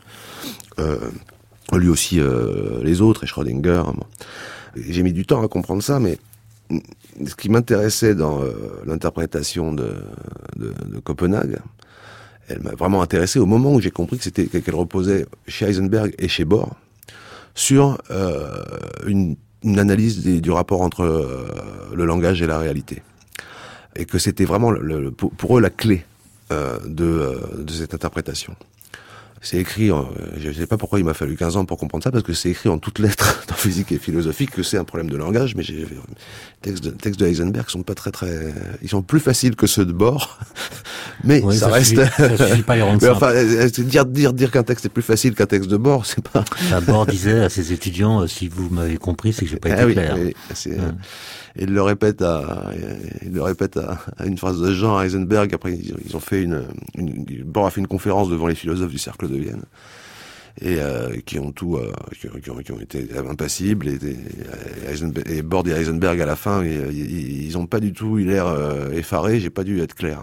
lu aussi les autres et Schrödinger. J'ai mis du temps à comprendre ça, mais ce qui m'intéressait dans l'interprétation de Copenhague, elle m'a vraiment intéressé au moment où j'ai compris qu'elle reposait chez Heisenberg et chez Bohr sur une analyse du rapport entre le langage et la réalité. Et que c'était vraiment pour eux la clé de cette interprétation. C'est écrit, je ne sais pas pourquoi il m'a fallu 15 ans pour comprendre ça, parce que c'est écrit en toutes lettres dans physique et philosophie que c'est un problème de langage, mais les textes de Heisenberg sont pas très, ils sont plus faciles que ceux de Bohr, mais oui, ça reste. Ça suffit pas à les rendre simples. Enfin, dire qu'un texte est plus facile qu'un texte de Bohr, c'est pas. Bohr disait à ses étudiants, si vous m'avez compris, c'est que j'ai pas été clair. Oui, et il le répète à une phrase de Jean Heisenberg. Après, ils ont fait Bohr a fait une conférence devant les philosophes du cercle de Vienne. Et qui ont été impassibles, et Bohr dit à Heisenberg à la fin, ils ont pas du tout eu l'air effarés, j'ai pas dû être clair.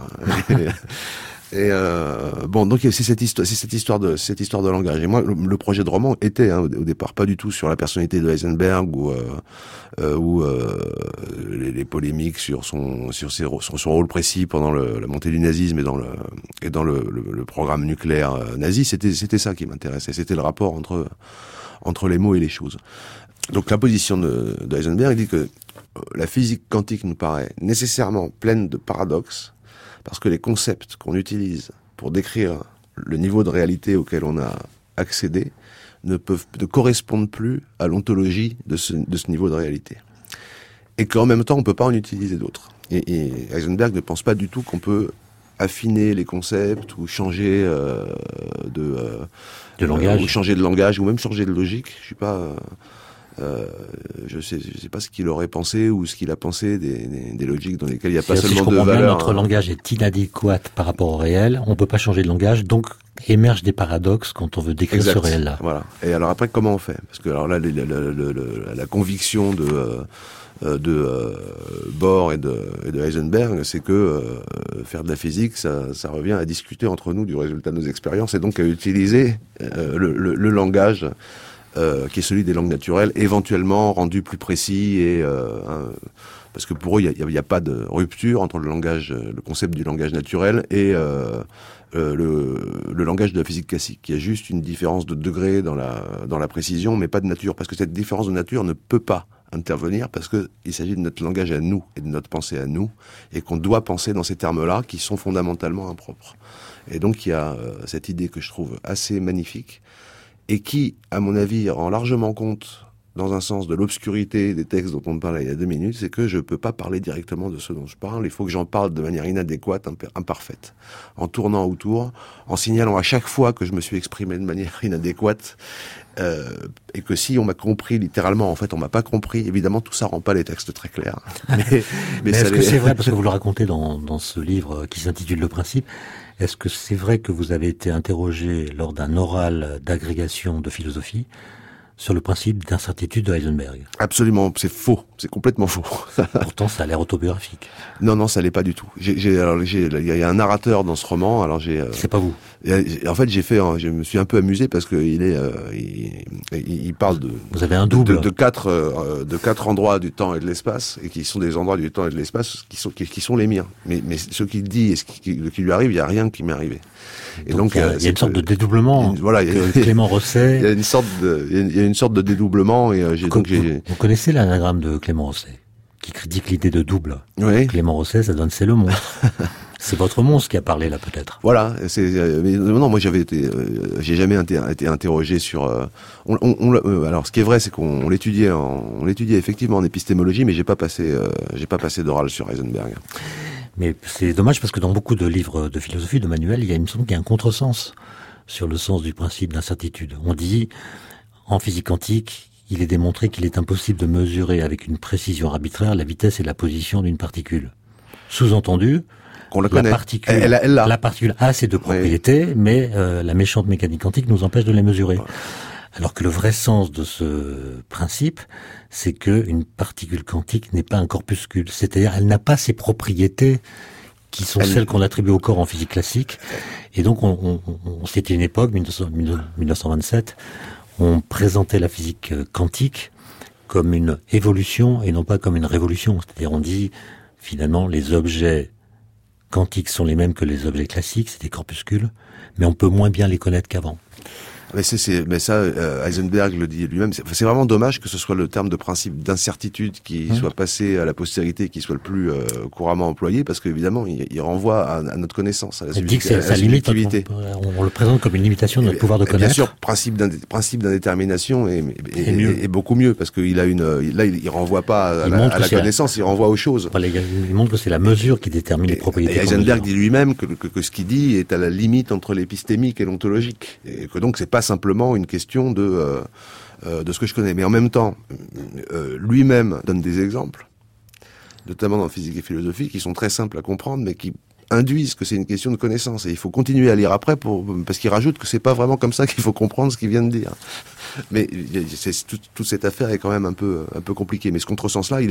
Donc c'est cette histoire de langage. Et moi, le projet de roman était au départ pas du tout sur la personnalité de Heisenberg ou les polémiques sur son rôle précis pendant la montée du nazisme et dans le programme nucléaire nazi. C'était ça qui m'intéressait. C'était le rapport entre les mots et les choses. Donc la position de Heisenberg dit que la physique quantique nous paraît nécessairement pleine de paradoxes, parce que les concepts qu'on utilise pour décrire le niveau de réalité auquel on a accédé ne correspondent plus à l'ontologie de ce niveau de réalité. Et qu'en même temps, on ne peut pas en utiliser d'autres. Et Heisenberg ne pense pas du tout qu'on peut affiner les concepts ou changer de langage, ou changer de langage, ou même changer de logique. Je suis pas... je sais pas ce qu'il aurait pensé ou ce qu'il a pensé des logiques dans lesquelles il n'y a pas seulement de valeur. Notre langage est inadéquat par rapport au réel. On peut pas changer de langage, donc émergent des paradoxes quand on veut décrire ce réel-là. Voilà. Et alors après, comment on fait ? Parce que alors là, la conviction de Bohr et de Heisenberg, c'est que faire de la physique, ça revient à discuter entre nous du résultat de nos expériences, et donc à utiliser le langage qui est celui des langues naturelles, éventuellement rendu plus précis parce que pour eux, il n'y a pas de rupture entre le concept du langage naturel et le langage de la physique classique. Il y a juste une différence de degré dans la précision, mais pas de nature, parce que cette différence de nature ne peut pas intervenir parce que il s'agit de notre langage à nous et de notre pensée à nous, et qu'on doit penser dans ces termes-là qui sont fondamentalement impropres. Et donc il y a cette idée que je trouve assez magnifique, et qui, à mon avis, rend largement compte, dans un sens, de l'obscurité des textes dont on parlait il y a 2 minutes, c'est que je peux pas parler directement de ce dont je parle, il faut que j'en parle de manière inadéquate, imparfaite, en tournant autour, en signalant à chaque fois que je me suis exprimé de manière inadéquate, et que si on m'a compris littéralement, en fait on m'a pas compris. Évidemment, tout ça rend pas les textes très clairs. Mais est-ce que c'est vrai, parce que vous le racontez dans ce livre qui s'intitule Le Principe, est-ce que c'est vrai que vous avez été interrogé lors d'un oral d'agrégation de philosophie sur le principe d'incertitude de Heisenberg? Absolument, c'est faux, c'est complètement faux. Pourtant, ça a l'air autobiographique. Non, ça l'est pas du tout. Il y a un narrateur dans ce roman. Alors c'est pas vous? En fait, je me suis un peu amusé parce que il parle de. Vous avez un double. De quatre endroits du temps et de l'espace, et qui sont des endroits du temps et de l'espace qui sont les miens. Mais ce qu'il dit et ce qui lui arrive, il y a rien qui m'est arrivé. Et donc il y a une sorte de dédoublement. Clément Rosset. Il y a une sorte de dédoublement et Vous connaissez l'anagramme de Clément Rosset, qui critique l'idée de double. Oui. Clément Rosset, ça donne c'est le monstre. C'est votre monstre qui a parlé là, peut-être. Voilà. Mais non, moi j'ai jamais été interrogé sur. Alors, ce qui est vrai, c'est qu'on l'étudiait effectivement en épistémologie, mais j'ai pas passé d'oral sur Heisenberg. Mais c'est dommage parce que dans beaucoup de livres de philosophie, de manuels, il me semble qu'il y a un contresens sur le sens du principe d'incertitude. On dit, en physique quantique, il est démontré qu'il est impossible de mesurer avec une précision arbitraire la vitesse et la position d'une particule. Sous-entendu, qu'on la connaît. La particule a ces deux propriétés, mais la méchante mécanique quantique nous empêche de les mesurer. Ouais. Alors que le vrai sens de ce principe, c'est que une particule quantique n'est pas un corpuscule. C'est-à-dire, elle n'a pas ces propriétés qui sont celles qu'on attribue au corps en physique classique. Et donc, c'était une époque, 1927, on présentait la physique quantique comme une évolution et non pas comme une révolution. C'est-à-dire, on dit, finalement, les objets quantiques sont les mêmes que les objets classiques, c'est des corpuscules, mais on peut moins bien les connaître qu'avant. Mais ça, Heisenberg le dit lui-même. C'est vraiment dommage que ce soit le terme de principe d'incertitude qui soit passé à la postérité, qui soit le plus couramment employé, parce qu'évidemment, il renvoie à notre connaissance, à la subjectivité. On le présente comme une limitation de notre pouvoir de connaître. Bien sûr, principe d'indétermination est beaucoup mieux, parce qu'il a il renvoie pas à la connaissance, il renvoie aux choses. Il montre que c'est la mesure qui détermine les propriétés. Et Heisenberg dit lui-même que ce qu'il dit est à la limite entre l'épistémique et l'ontologique, et que donc c'est pas simplement une question de ce que je connais, mais en même temps, lui-même donne des exemples, notamment dans physique et philosophie, qui sont très simples à comprendre, mais qui induisent que c'est une question de connaissance. Et il faut continuer à lire après parce qu'il rajoute que c'est pas vraiment comme ça qu'il faut comprendre ce qu'il vient de dire. Mais toute cette affaire est quand même un peu compliquée. Mais ce contresens-là,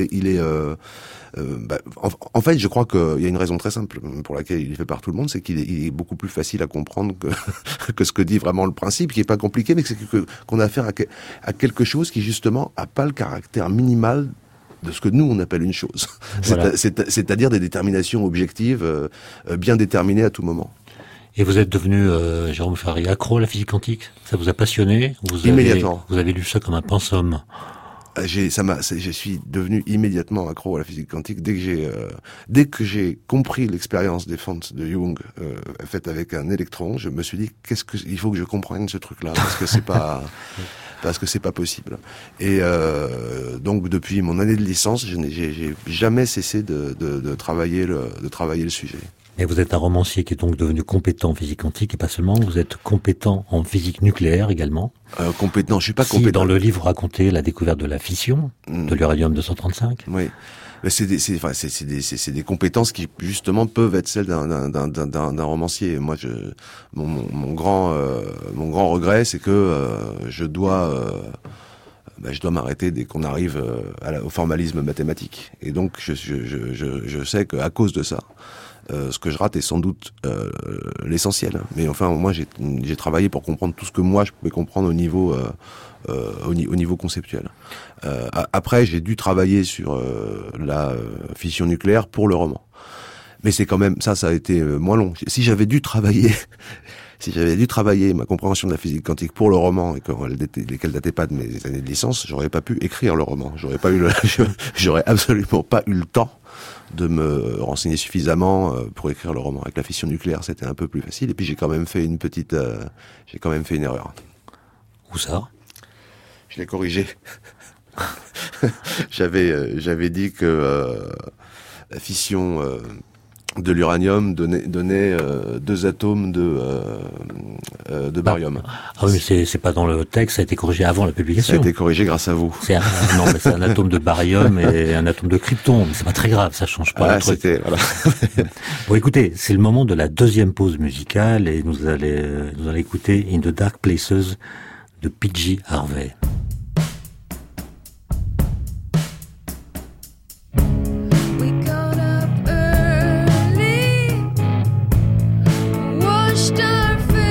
en fait, je crois qu'il y a une raison très simple pour laquelle il est fait par tout le monde, c'est qu'il est beaucoup plus facile à comprendre que ce que dit vraiment le principe, qui est pas compliqué, mais c'est qu'on a affaire à quelque chose qui justement a pas le caractère minimal de ce que nous on appelle une chose. Voilà. C'est-à-dire des déterminations objectives bien déterminées à tout moment. Et vous êtes devenu, Jérôme Ferrari, accro à la physique quantique? Ça vous a passionné? Immédiatement. Vous avez lu ça comme un pensum? Je suis devenu immédiatement accro à la physique quantique dès que j'ai compris l'expérience des fentes de Jung faite avec un électron. Je me suis dit il faut que je comprenne ce truc-là parce que c'est pas possible. Et donc depuis mon année de licence, j'ai jamais cessé de travailler le sujet. Et vous êtes un romancier qui est donc devenu compétent en physique quantique, et pas seulement, vous êtes compétent en physique nucléaire également. Je suis pas compétent. Dans le livre, vous racontez la découverte de la fission, de l'uranium-235. Oui. Mais c'est des compétences qui, justement, peuvent être celles d'un romancier. Moi, mon grand regret, c'est que je dois m'arrêter dès qu'on arrive au formalisme mathématique. Et donc, je sais qu'à cause de ça, ce que je rate est sans doute l'essentiel. Mais enfin, moi, j'ai travaillé pour comprendre tout ce que moi je pouvais comprendre au niveau conceptuel. Après, j'ai dû travailler sur la fission nucléaire pour le roman. Mais c'est quand même ça a été moins long. Si j'avais dû travailler ma compréhension de la physique quantique pour le roman, et lesquelles dataient pas de mes années de licence, j'aurais pas pu écrire le roman. J'aurais absolument pas eu le temps de me renseigner suffisamment pour écrire le roman. Avec la fission nucléaire, c'était un peu plus facile. Et puis j'ai quand même fait une erreur. Où ça? Je l'ai corrigé. J'avais dit que la fission de l'uranium donnait 2 atomes de barium. Ah oui, mais c'est pas dans le texte, ça a été corrigé avant la publication. Ça a été corrigé grâce à vous. C'est un atome de barium et un atome de krypton, mais c'est pas très grave, ça change pas le truc. Voilà. Bon, écoutez, c'est le moment de la deuxième pause musicale et nous allons écouter In the Dark Places de PG Harvey. Washed our face.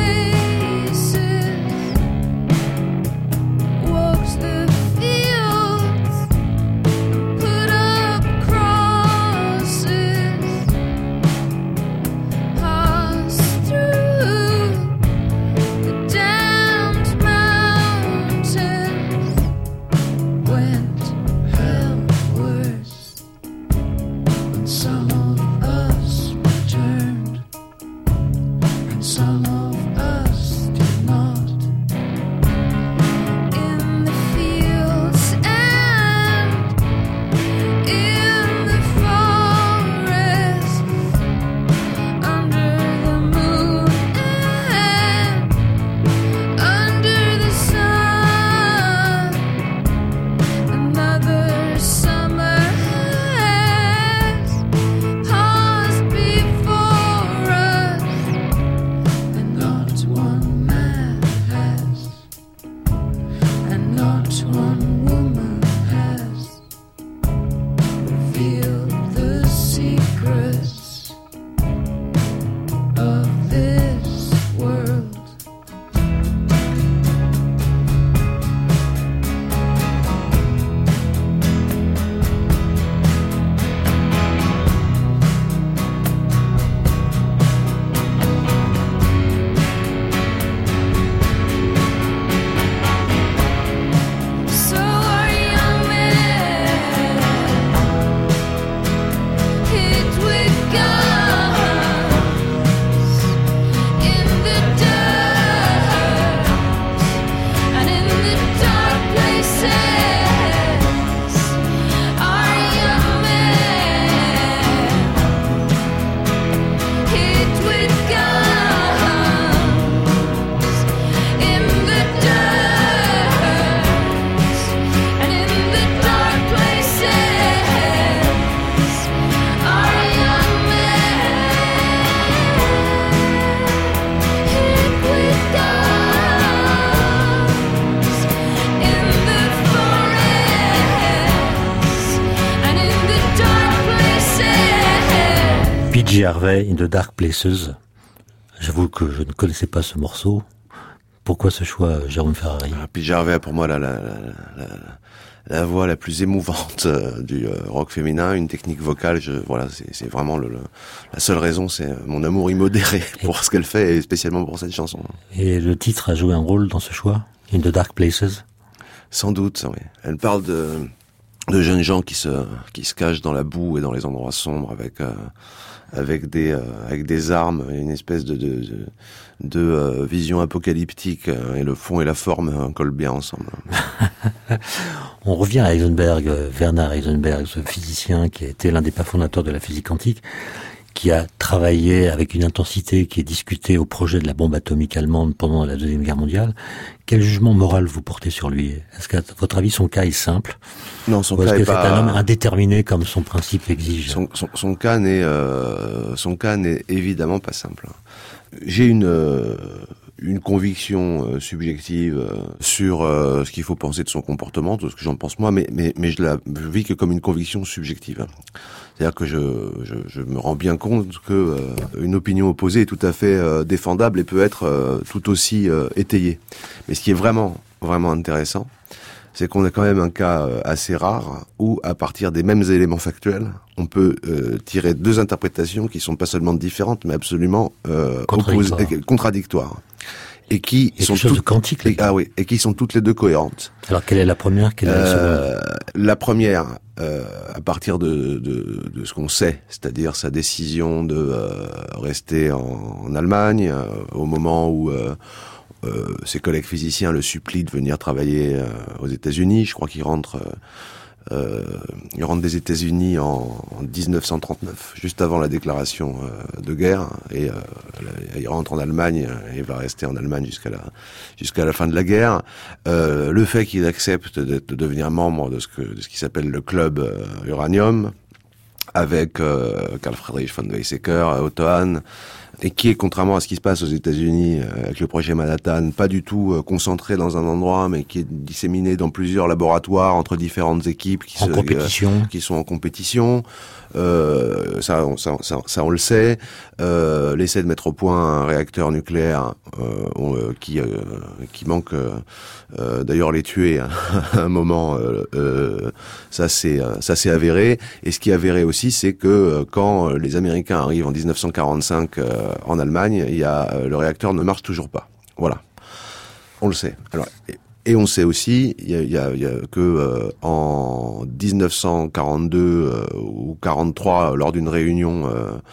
PJ Harvey, In the Dark Places. J'avoue que je ne connaissais pas ce morceau. Pourquoi ce choix, Jérôme Ferrari? PJ Harvey a pour moi la voix la plus émouvante du rock féminin, une technique vocale. C'est vraiment la seule raison, c'est mon amour immodéré pour ce qu'elle fait, et spécialement pour cette chanson. Et le titre a joué un rôle dans ce choix, In the Dark Places? Sans doute, oui. Elle parle de jeunes gens qui se cachent dans la boue et dans les endroits sombres avec des armes et une espèce de vision apocalyptique, et le fond et la forme collent bien ensemble. On revient à Heisenberg, Werner Heisenberg, ce physicien qui a été l'un des pères fondateurs de la physique quantique, qui a travaillé avec une intensité qui est discutée au projet de la bombe atomique allemande pendant la Deuxième Guerre mondiale. Quel jugement moral vous portez sur lui? Est-ce qu'à votre avis, son cas est simple? Non, son cas est pas... c'est un homme indéterminé comme son principe exige? Son cas n'est évidemment pas simple. J'ai une conviction subjective sur ce qu'il faut penser de son comportement, de ce que j'en pense moi, mais je vis que comme une conviction subjective. C'est-à-dire que je me rends bien compte que une opinion opposée est tout à fait défendable et peut être tout aussi étayée. Mais ce qui est vraiment intéressant, c'est qu'on a quand même un cas assez rare où, à partir des mêmes éléments factuels, on peut tirer deux interprétations qui sont pas seulement différentes, mais absolument contradictoires. Et qui sont toutes quantique, et qui sont toutes les deux cohérentes. Alors quelle est la première, quelle est la seconde? La première, à partir de ce qu'on sait, c'est-à-dire sa décision de rester en Allemagne au moment où ses collègues physiciens le supplient de venir travailler aux États-Unis. Je crois qu'il rentre des États-Unis en 1939, juste avant la déclaration de guerre, et il rentre en Allemagne et va rester en Allemagne jusqu'à la fin de la guerre. Le fait qu'il accepte de devenir membre de ce qui s'appelle le club Uranium, avec Carl Friedrich von Weizsäcker, Otto Hahn, et qui est, contrairement à ce qui se passe aux États-Unis avec le projet Manhattan, pas du tout concentré dans un endroit, mais qui est disséminé dans plusieurs laboratoires entre différentes équipes qui sont en compétition. Ça on le sait. L'essai de mettre au point un réacteur nucléaire qui manque d'ailleurs les tuer à un moment, ça c'est avéré. Et ce qui est avéré aussi, c'est que quand les Américains arrivent en 1945 en Allemagne, le réacteur ne marche toujours pas. Voilà, on le sait. Alors, et on sait aussi, il y a que en 1942 ou 43, lors d'une réunion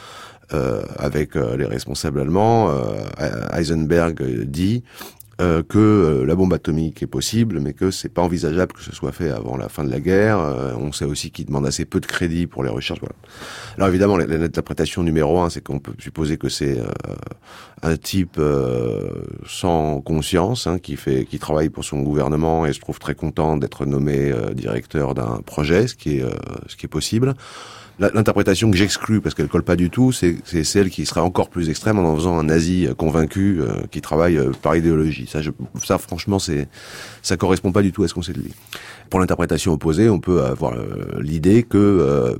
avec les responsables allemands, Heisenberg dit que la bombe atomique est possible, mais que c'est pas envisageable que ce soit fait avant la fin de la guerre. On sait aussi qu'il demande assez peu de crédit pour les recherches. Voilà. Alors évidemment, l'interprétation numéro 1, c'est qu'on peut supposer que c'est un type sans conscience, qui travaille pour son gouvernement et se trouve très content d'être nommé directeur d'un projet, ce qui est possible. L'interprétation que j'exclus, parce qu'elle colle pas du tout, c'est celle qui serait encore plus extrême en faisant un nazi convaincu qui travaille par idéologie. Ça franchement, ça correspond pas du tout à ce qu'on sait de lui. Pour l'interprétation opposée, on peut avoir l'idée que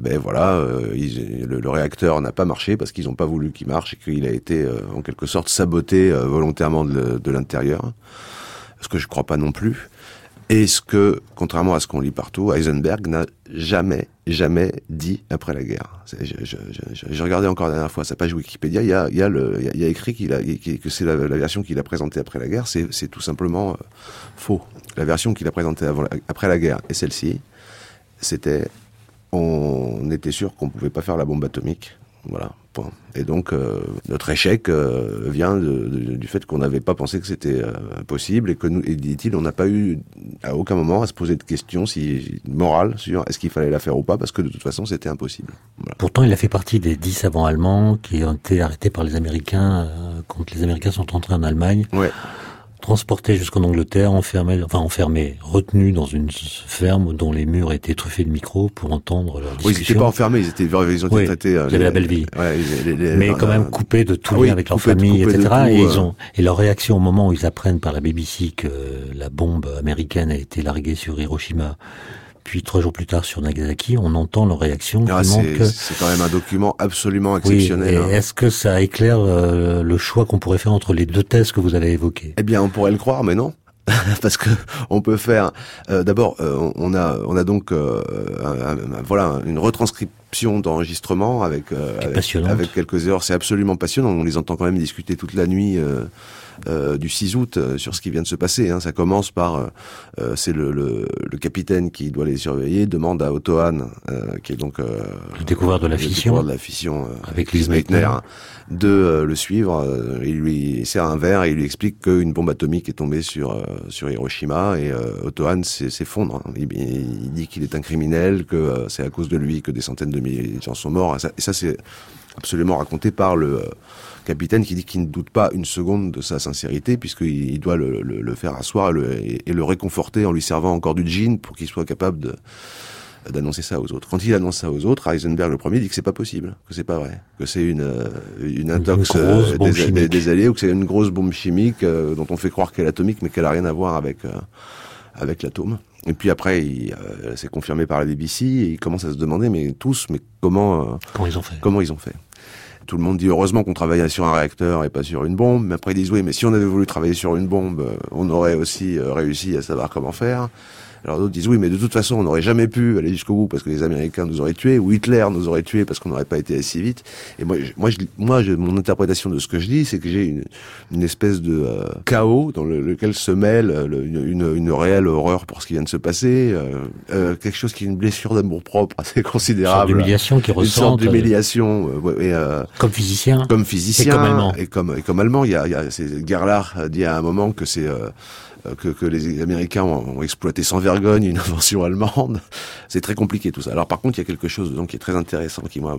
le réacteur n'a pas marché parce qu'ils n'ont pas voulu qu'il marche et qu'il a été en quelque sorte saboté volontairement de l'intérieur. Ce que je crois pas non plus. Et ce que, contrairement à ce qu'on lit partout, Heisenberg n'a jamais dit après la guerre. J'ai regardé encore la dernière fois sa page Wikipédia, il y a écrit que c'est la version qu'il a présentée après la guerre, c'est tout simplement faux. La version qu'il a présentée après la guerre et celle-ci, on était sûr qu'on pouvait pas faire la bombe atomique. Voilà, point. Et donc notre échec vient du fait qu'on n'avait pas pensé que c'était possible et que nous, et dit-il, on n'a pas eu à aucun moment à se poser de questions morales sur est-ce qu'il fallait la faire ou pas, parce que de toute façon c'était impossible. Voilà. Pourtant, il a fait partie des 10 savants allemands qui ont été arrêtés par les Américains quand les Américains sont entrés en Allemagne. Ouais. Transportés jusqu'en Angleterre, enfermés, retenus dans une ferme dont les murs étaient truffés de micros pour entendre leurs discussions. Oui, ils n'étaient pas enfermés, ils ont été traités. Ils avaient la belle vie. Ouais, mais quand même coupés de tout lien avec leur famille, etc. Et leur réaction au moment où ils apprennent par la BBC que la bombe américaine a été larguée sur Hiroshima, puis 3 jours plus tard sur Nagasaki, on entend leur réaction. C'est quand même un document absolument exceptionnel. Oui, et est-ce que ça éclaire le choix qu'on pourrait faire entre les deux thèses que vous avez évoquées? Eh bien, on pourrait le croire, mais non. Parce que on peut faire. D'abord, on a donc voilà une retranscription d'enregistrement avec quelques heures. C'est absolument passionnant. On les entend quand même discuter toute la nuit. Du 6 août sur ce qui vient de se passer. Ça commence par c'est le capitaine qui doit les surveiller, demande à Otto Hahn, qui est donc le découvreur de la fission, avec Lise Meitner, de le suivre. Il lui sert un verre et il lui explique qu'une bombe atomique est tombée sur Hiroshima et Otto Hahn s'effondre. Il dit qu'il est un criminel, que c'est à cause de lui que des centaines de milliers de gens sont morts. Et ça c'est absolument raconté par le capitaine qui dit qu'il ne doute pas une seconde de sa sincérité puisqu'il doit le faire asseoir et le réconforter en lui servant encore du gin pour qu'il soit capable d'annoncer ça aux autres. Quand il annonce ça aux autres, Heisenberg le premier dit que c'est pas possible, que c'est pas vrai, que c'est une intox des alliés ou que c'est une grosse bombe chimique dont on fait croire qu'elle est atomique mais qu'elle a rien à voir avec l'atome. Et puis après, c'est confirmé par la BBC et ils commencent à se demander mais comment ils ont fait. Tout le monde dit heureusement qu'on travaillait sur un réacteur et pas sur une bombe. Mais après ils disent oui, mais si on avait voulu travailler sur une bombe, on aurait aussi réussi à savoir comment faire. Alors d'autres disent oui, mais de toute façon on n'aurait jamais pu aller jusqu'au bout parce que les Américains nous auraient tués ou Hitler nous aurait tués parce qu'on n'aurait pas été assez vite. Et moi, mon interprétation de ce que je dis, c'est que j'ai une espèce de chaos dans lequel se mêle une réelle horreur pour ce qui vient de se passer, quelque chose qui est une blessure d'amour propre assez considérable, une sorte d'humiliation comme physicien et comme allemand. Il y a Gerlach dit à un moment que c'est que les Américains ont exploité sans vergogne une invention allemande. C'est très compliqué tout ça. Alors par contre, il y a quelque chose dedans qui est très intéressant, qui moi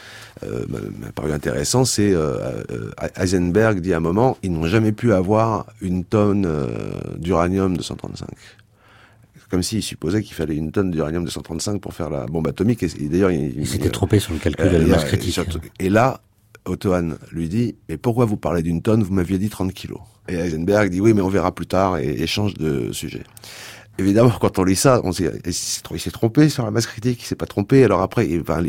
m'a paru intéressant, c'est Heisenberg dit à un moment, ils n'ont jamais pu avoir une tonne d'uranium 235. Comme s'il supposait qu'il fallait une tonne d'uranium 235 pour faire la bombe atomique. Et d'ailleurs, il s'était trompé sur le calcul de la masse critique. Et là, Otto Hahn lui dit « Mais pourquoi vous parlez d'une tonne? Vous m'aviez dit 30 kilos. » Et Heisenberg dit « Oui, mais on verra plus tard » et change de sujet. Évidemment, quand on lit ça, on se dit « Il s'est trompé sur la masse critique, il s'est pas trompé. » Alors après,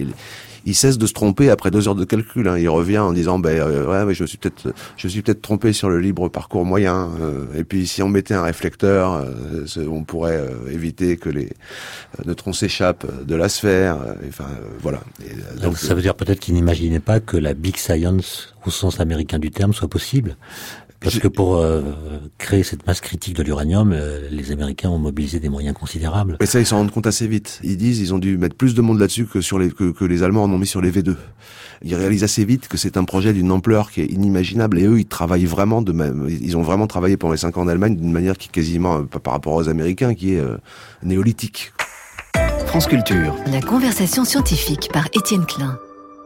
il cesse de se tromper après 2 heures de calcul. Il revient en disant mais je me suis peut-être trompé sur le libre parcours moyen. Et puis si on mettait un réflecteur, on pourrait éviter que les neutrons s'échappent de la sphère. Voilà. Donc ça veut dire peut-être qu'il n'imaginait pas que la big science, au sens américain du terme, soit possible. Parce que pour créer cette masse critique de l'uranium, les Américains ont mobilisé des moyens considérables. Et ça, ils s'en rendent compte assez vite. Ils disent, ils ont dû mettre plus de monde là-dessus que les Allemands en ont mis sur les V2. Ils réalisent assez vite que c'est un projet d'une ampleur qui est inimaginable. Et eux, ils travaillent vraiment ils ont vraiment travaillé pendant les 5 ans en Allemagne d'une manière qui est quasiment, par rapport aux Américains, qui est néolithique. France Culture. La conversation scientifique par Étienne Klein.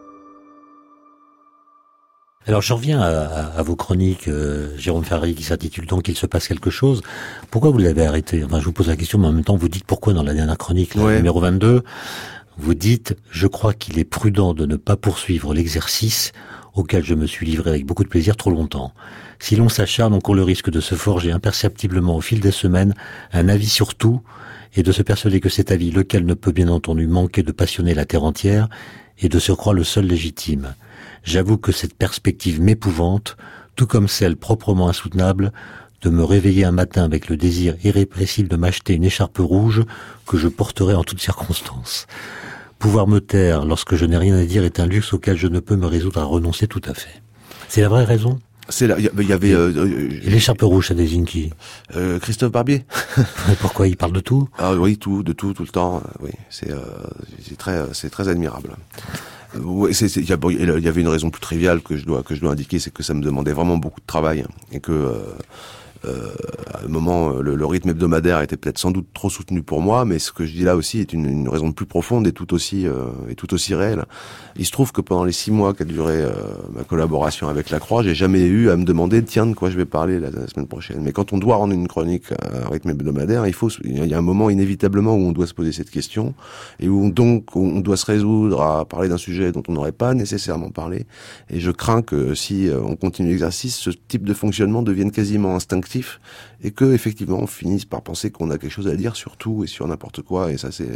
Alors je reviens à vos chroniques, Jérôme Ferry, qui s'intitule donc « Il se passe quelque chose ». Pourquoi vous l'avez arrêté? Enfin, je vous pose la question, mais en même temps, vous dites pourquoi dans la dernière chronique, numéro 22, vous dites « Je crois qu'il est prudent de ne pas poursuivre l'exercice auquel je me suis livré avec beaucoup de plaisir trop longtemps. Si l'on s'acharne, on court le risque de se forger imperceptiblement au fil des semaines un avis sur tout et de se persuader que cet avis, lequel ne peut bien entendu manquer de passionner la terre entière, est de surcroît le seul légitime. J'avoue que cette perspective m'épouvante, tout comme celle proprement insoutenable de me réveiller un matin avec le désir irrépressible de m'acheter une écharpe rouge que je porterai en toutes circonstances. Pouvoir me taire lorsque je n'ai rien à dire est un luxe auquel je ne peux me résoudre à renoncer tout à fait. C'est la vraie raison? Il y avait et l'écharpe rouge, ça désigne qui? Christophe Barbier. Pourquoi il parle de tout? Ah oui, tout le temps. Oui, c'est très admirable. Il y avait une raison plus triviale que je dois indiquer, c'est que ça me demandait vraiment beaucoup de travail et que à un moment le rythme hebdomadaire était peut-être sans doute trop soutenu pour moi, mais ce que je dis là aussi est une raison plus profonde et tout aussi réelle. Il se trouve que pendant les 6 mois qu'a duré ma collaboration avec La Croix, j'ai jamais eu à me demander tiens de quoi je vais parler la semaine prochaine. Mais quand on doit rendre une chronique à un rythme hebdomadaire, il y a un moment inévitablement où on doit se poser cette question et où donc on doit se résoudre à parler d'un sujet dont on n'aurait pas nécessairement parlé. Et je crains que si on continue l'exercice, ce type de fonctionnement devienne quasiment instinctif réactif, et que effectivement on finisse par penser qu'on a quelque chose à dire sur tout et sur n'importe quoi, et ça je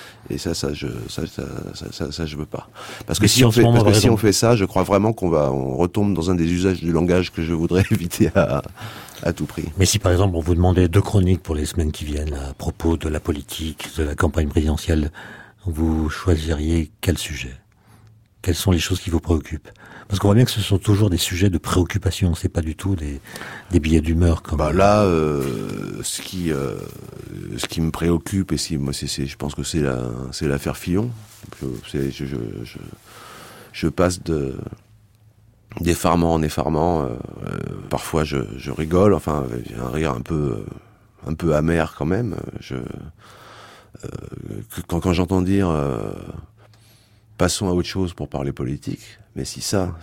veux pas. Parce que si on fait ça, je crois vraiment on retombe dans un des usages du langage que je voudrais éviter à tout prix. Mais si par exemple on vous demandait 2 chroniques pour les semaines qui viennent à propos de la politique, de la campagne présidentielle, vous choisiriez quel sujet? Quelles sont les choses qui vous préoccupent? Parce qu'on voit bien que ce sont toujours des sujets de préoccupation, c'est pas du tout des billets d'humeur. Là, ce qui me préoccupe, et je pense que c'est l'affaire Fillon. Je passe d'effarement en effarement. Parfois, je rigole. Enfin, j'ai un rire un peu amer quand même. Quand j'entends dire passons à autre chose pour parler politique, mais si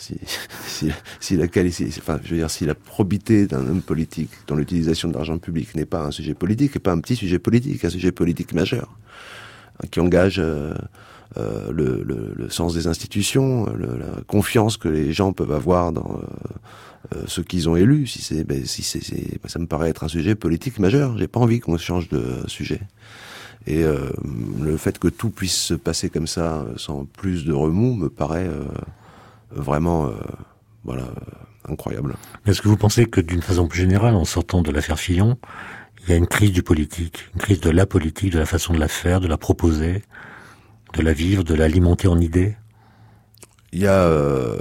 la probité d'un homme politique dans l'utilisation de l'argent public n'est pas un sujet politique, et pas un petit sujet politique, un sujet politique majeur, qui engage le sens des institutions, la confiance que les gens peuvent avoir dans ceux qu'ils ont élus, ça me paraît être un sujet politique majeur. J'ai pas envie qu'on change de sujet. Et le fait que tout puisse se passer comme ça, sans plus de remous, me paraît vraiment incroyable. Est-ce que vous pensez que d'une façon plus générale, en sortant de l'affaire Fillon, il y a une crise du politique, une crise de la politique, de la façon de la faire, de la proposer, de la vivre, de l'alimenter en idées? Il y a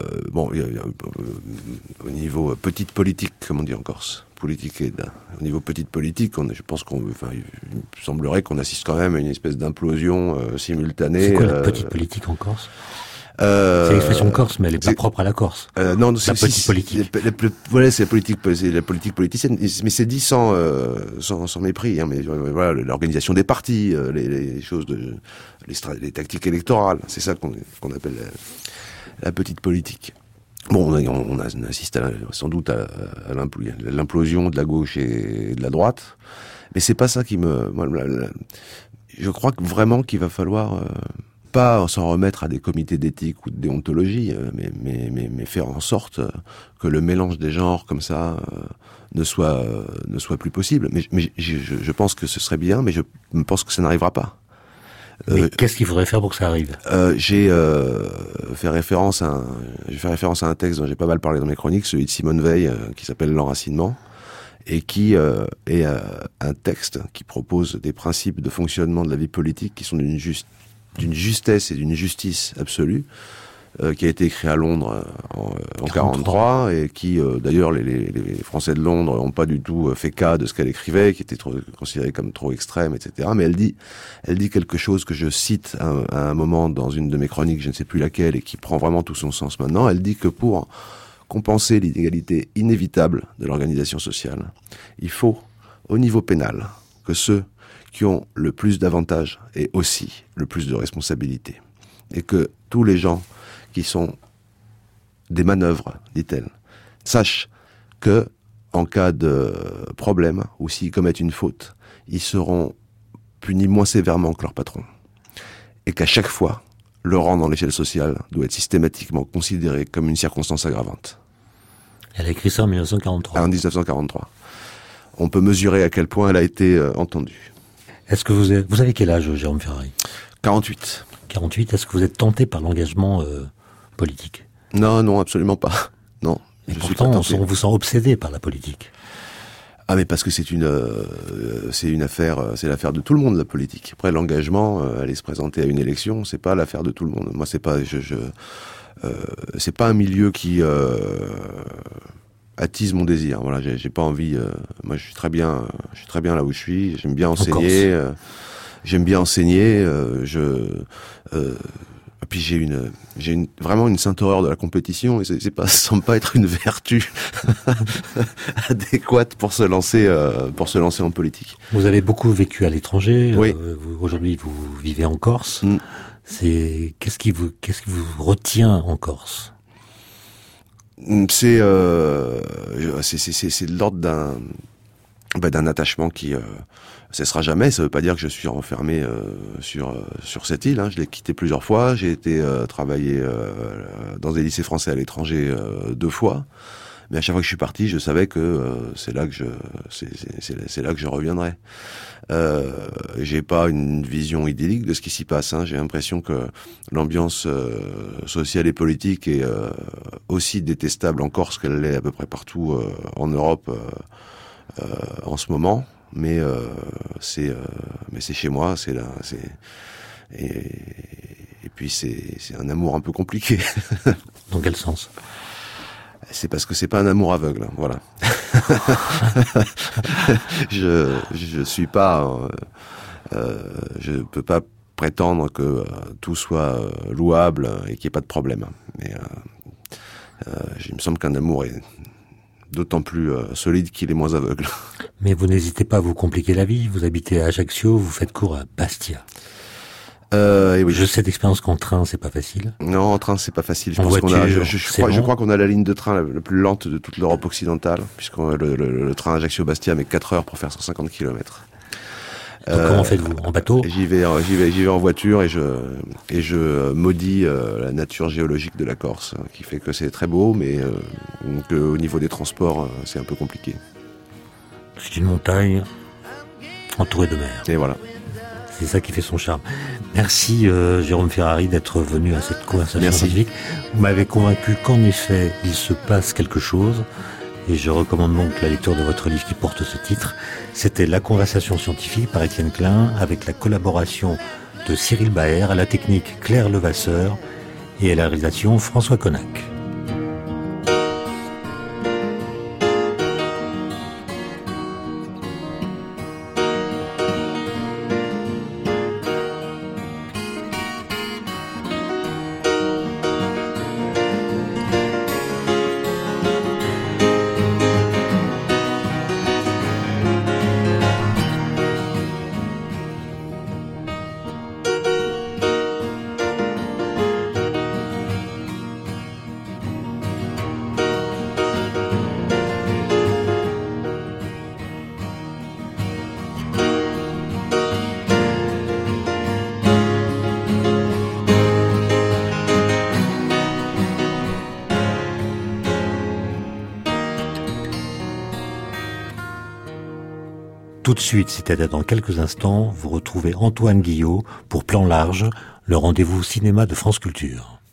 au niveau petite politique, comme on dit en Corse, politique et au niveau petite politique, il me semblerait qu'on assiste quand même à une espèce d'implosion simultanée. C'est quoi la petite politique en Corse? C'est l'expression corse, mais elle est pas propre à la Corse. Non, c'est la petite politique. C'est la politique politicienne, mais c'est dit sans mépris. Mais voilà, l'organisation des partis, les choses les tactiques électorales, c'est ça qu'on appelle la petite politique. Bon, on assiste sans doute à l'implosion de la gauche et de la droite, mais c'est pas ça qui je crois que vraiment qu'il va falloir pas s'en remettre à des comités d'éthique ou de déontologie, mais faire en sorte que le mélange des genres comme ça ne soit plus possible. Mais je pense que ce serait bien, mais je pense que ça n'arrivera pas. Mais qu'est-ce qu'il faudrait faire pour que ça arrive? J'ai fait référence à un texte dont j'ai pas mal parlé dans mes chroniques, celui de Simone Veil, qui s'appelle L'enracinement, et qui est un texte qui propose des principes de fonctionnement de la vie politique qui sont d'une justesse et d'une justice absolue, qui a été écrit à Londres en 43, et qui d'ailleurs les Français de Londres n'ont pas du tout fait cas de ce qu'elle écrivait, qui était considéré comme trop extrême, etc. Mais elle dit quelque chose que je cite à un moment dans une de mes chroniques, je ne sais plus laquelle, et qui prend vraiment tout son sens maintenant. Elle dit que pour compenser l'inégalité inévitable de l'organisation sociale, il faut, au niveau pénal, que ceux qui ont le plus d'avantages aient aussi le plus de responsabilités. Et que tous les gens qui sont des manœuvres, dit-elle, sachent que, en cas de problème, ou s'ils commettent une faute, ils seront punis moins sévèrement que leur patron. Et qu'à chaque fois, le rang dans l'échelle sociale doit être systématiquement considéré comme une circonstance aggravante. Elle a écrit ça en 1943. En 1943. On peut mesurer à quel point elle a été entendue. Est-ce que vous avez quel âge, Jérôme Ferrari? 48. 48, est-ce que vous êtes tenté par l'engagement politique? Non, absolument pas. Non. Et pourtant, on vous sent obsédé par la politique. Ah, mais parce que c'est l'affaire de tout le monde, la politique. Après, l'engagement, aller se présenter à une élection, c'est pas l'affaire de tout le monde. Moi, c'est pas un milieu qui attise mon désir. Voilà, j'ai pas envie. Moi, je suis très bien là où je suis. J'aime bien enseigner. Puis j'ai vraiment une sainte horreur de la compétition, et ça semble pas être une vertu adéquate pour se lancer en politique. Vous avez beaucoup vécu à l'étranger. Oui. Aujourd'hui, vous vivez en Corse. Qu'est-ce qui vous retient en Corse? C'est de l'ordre d'un attachement qui cessera jamais. Ça veut pas dire que je suis enfermé sur cette île. Je l'ai quitté plusieurs fois. J'ai été travailler dans des lycées français à l'étranger 2 fois. Mais à chaque fois que je suis parti, je savais que c'est là que je reviendrai. J'ai pas une vision idyllique de ce qui s'y passe. Hein. J'ai l'impression que l'ambiance sociale et politique est aussi détestable en Corse qu'elle l'est à peu près partout en Europe en ce moment. Mais c'est chez moi, c'est là, et puis c'est un amour un peu compliqué. Dans quel sens? C'est parce que c'est pas un amour aveugle, voilà. je suis pas, je peux pas prétendre que tout soit louable et qu'il n'y ait pas de problème. Mais il me semble qu'un amour est d'autant plus solide qu'il est moins aveugle. Mais vous n'hésitez pas à vous compliquer la vie. Vous habitez à Ajaccio, vous faites cours à Bastia. Et oui. Je sais d'expérience qu'en train, c'est pas facile. Non, en train, c'est pas facile. Je crois qu'on a la ligne de train la plus lente de toute l'Europe occidentale, puisque le train Ajaccio-Bastia met 4 heures pour faire 150 km. Donc comment faites-vous? En bateau? J'y vais en voiture et je maudis la nature géologique de la Corse, qui fait que c'est très beau, mais qu'au niveau des transports, c'est un peu compliqué. C'est une montagne entourée de mer. Et voilà. C'est ça qui fait son charme. Merci Jérôme Ferrari d'être venu à cette conversation scientifique. Vous m'avez convaincu qu'en effet, il se passe quelque chose. Et je recommande donc la lecture de votre livre qui porte ce titre. C'était La conversation scientifique par Étienne Klein, avec la collaboration de Cyril Baer, à la technique Claire Levasseur et à la réalisation François Connac. Tout de suite, c'est-à-dire dans quelques instants, vous retrouvez Antoine Guillot pour Plan Large, le rendez-vous cinéma de France Culture.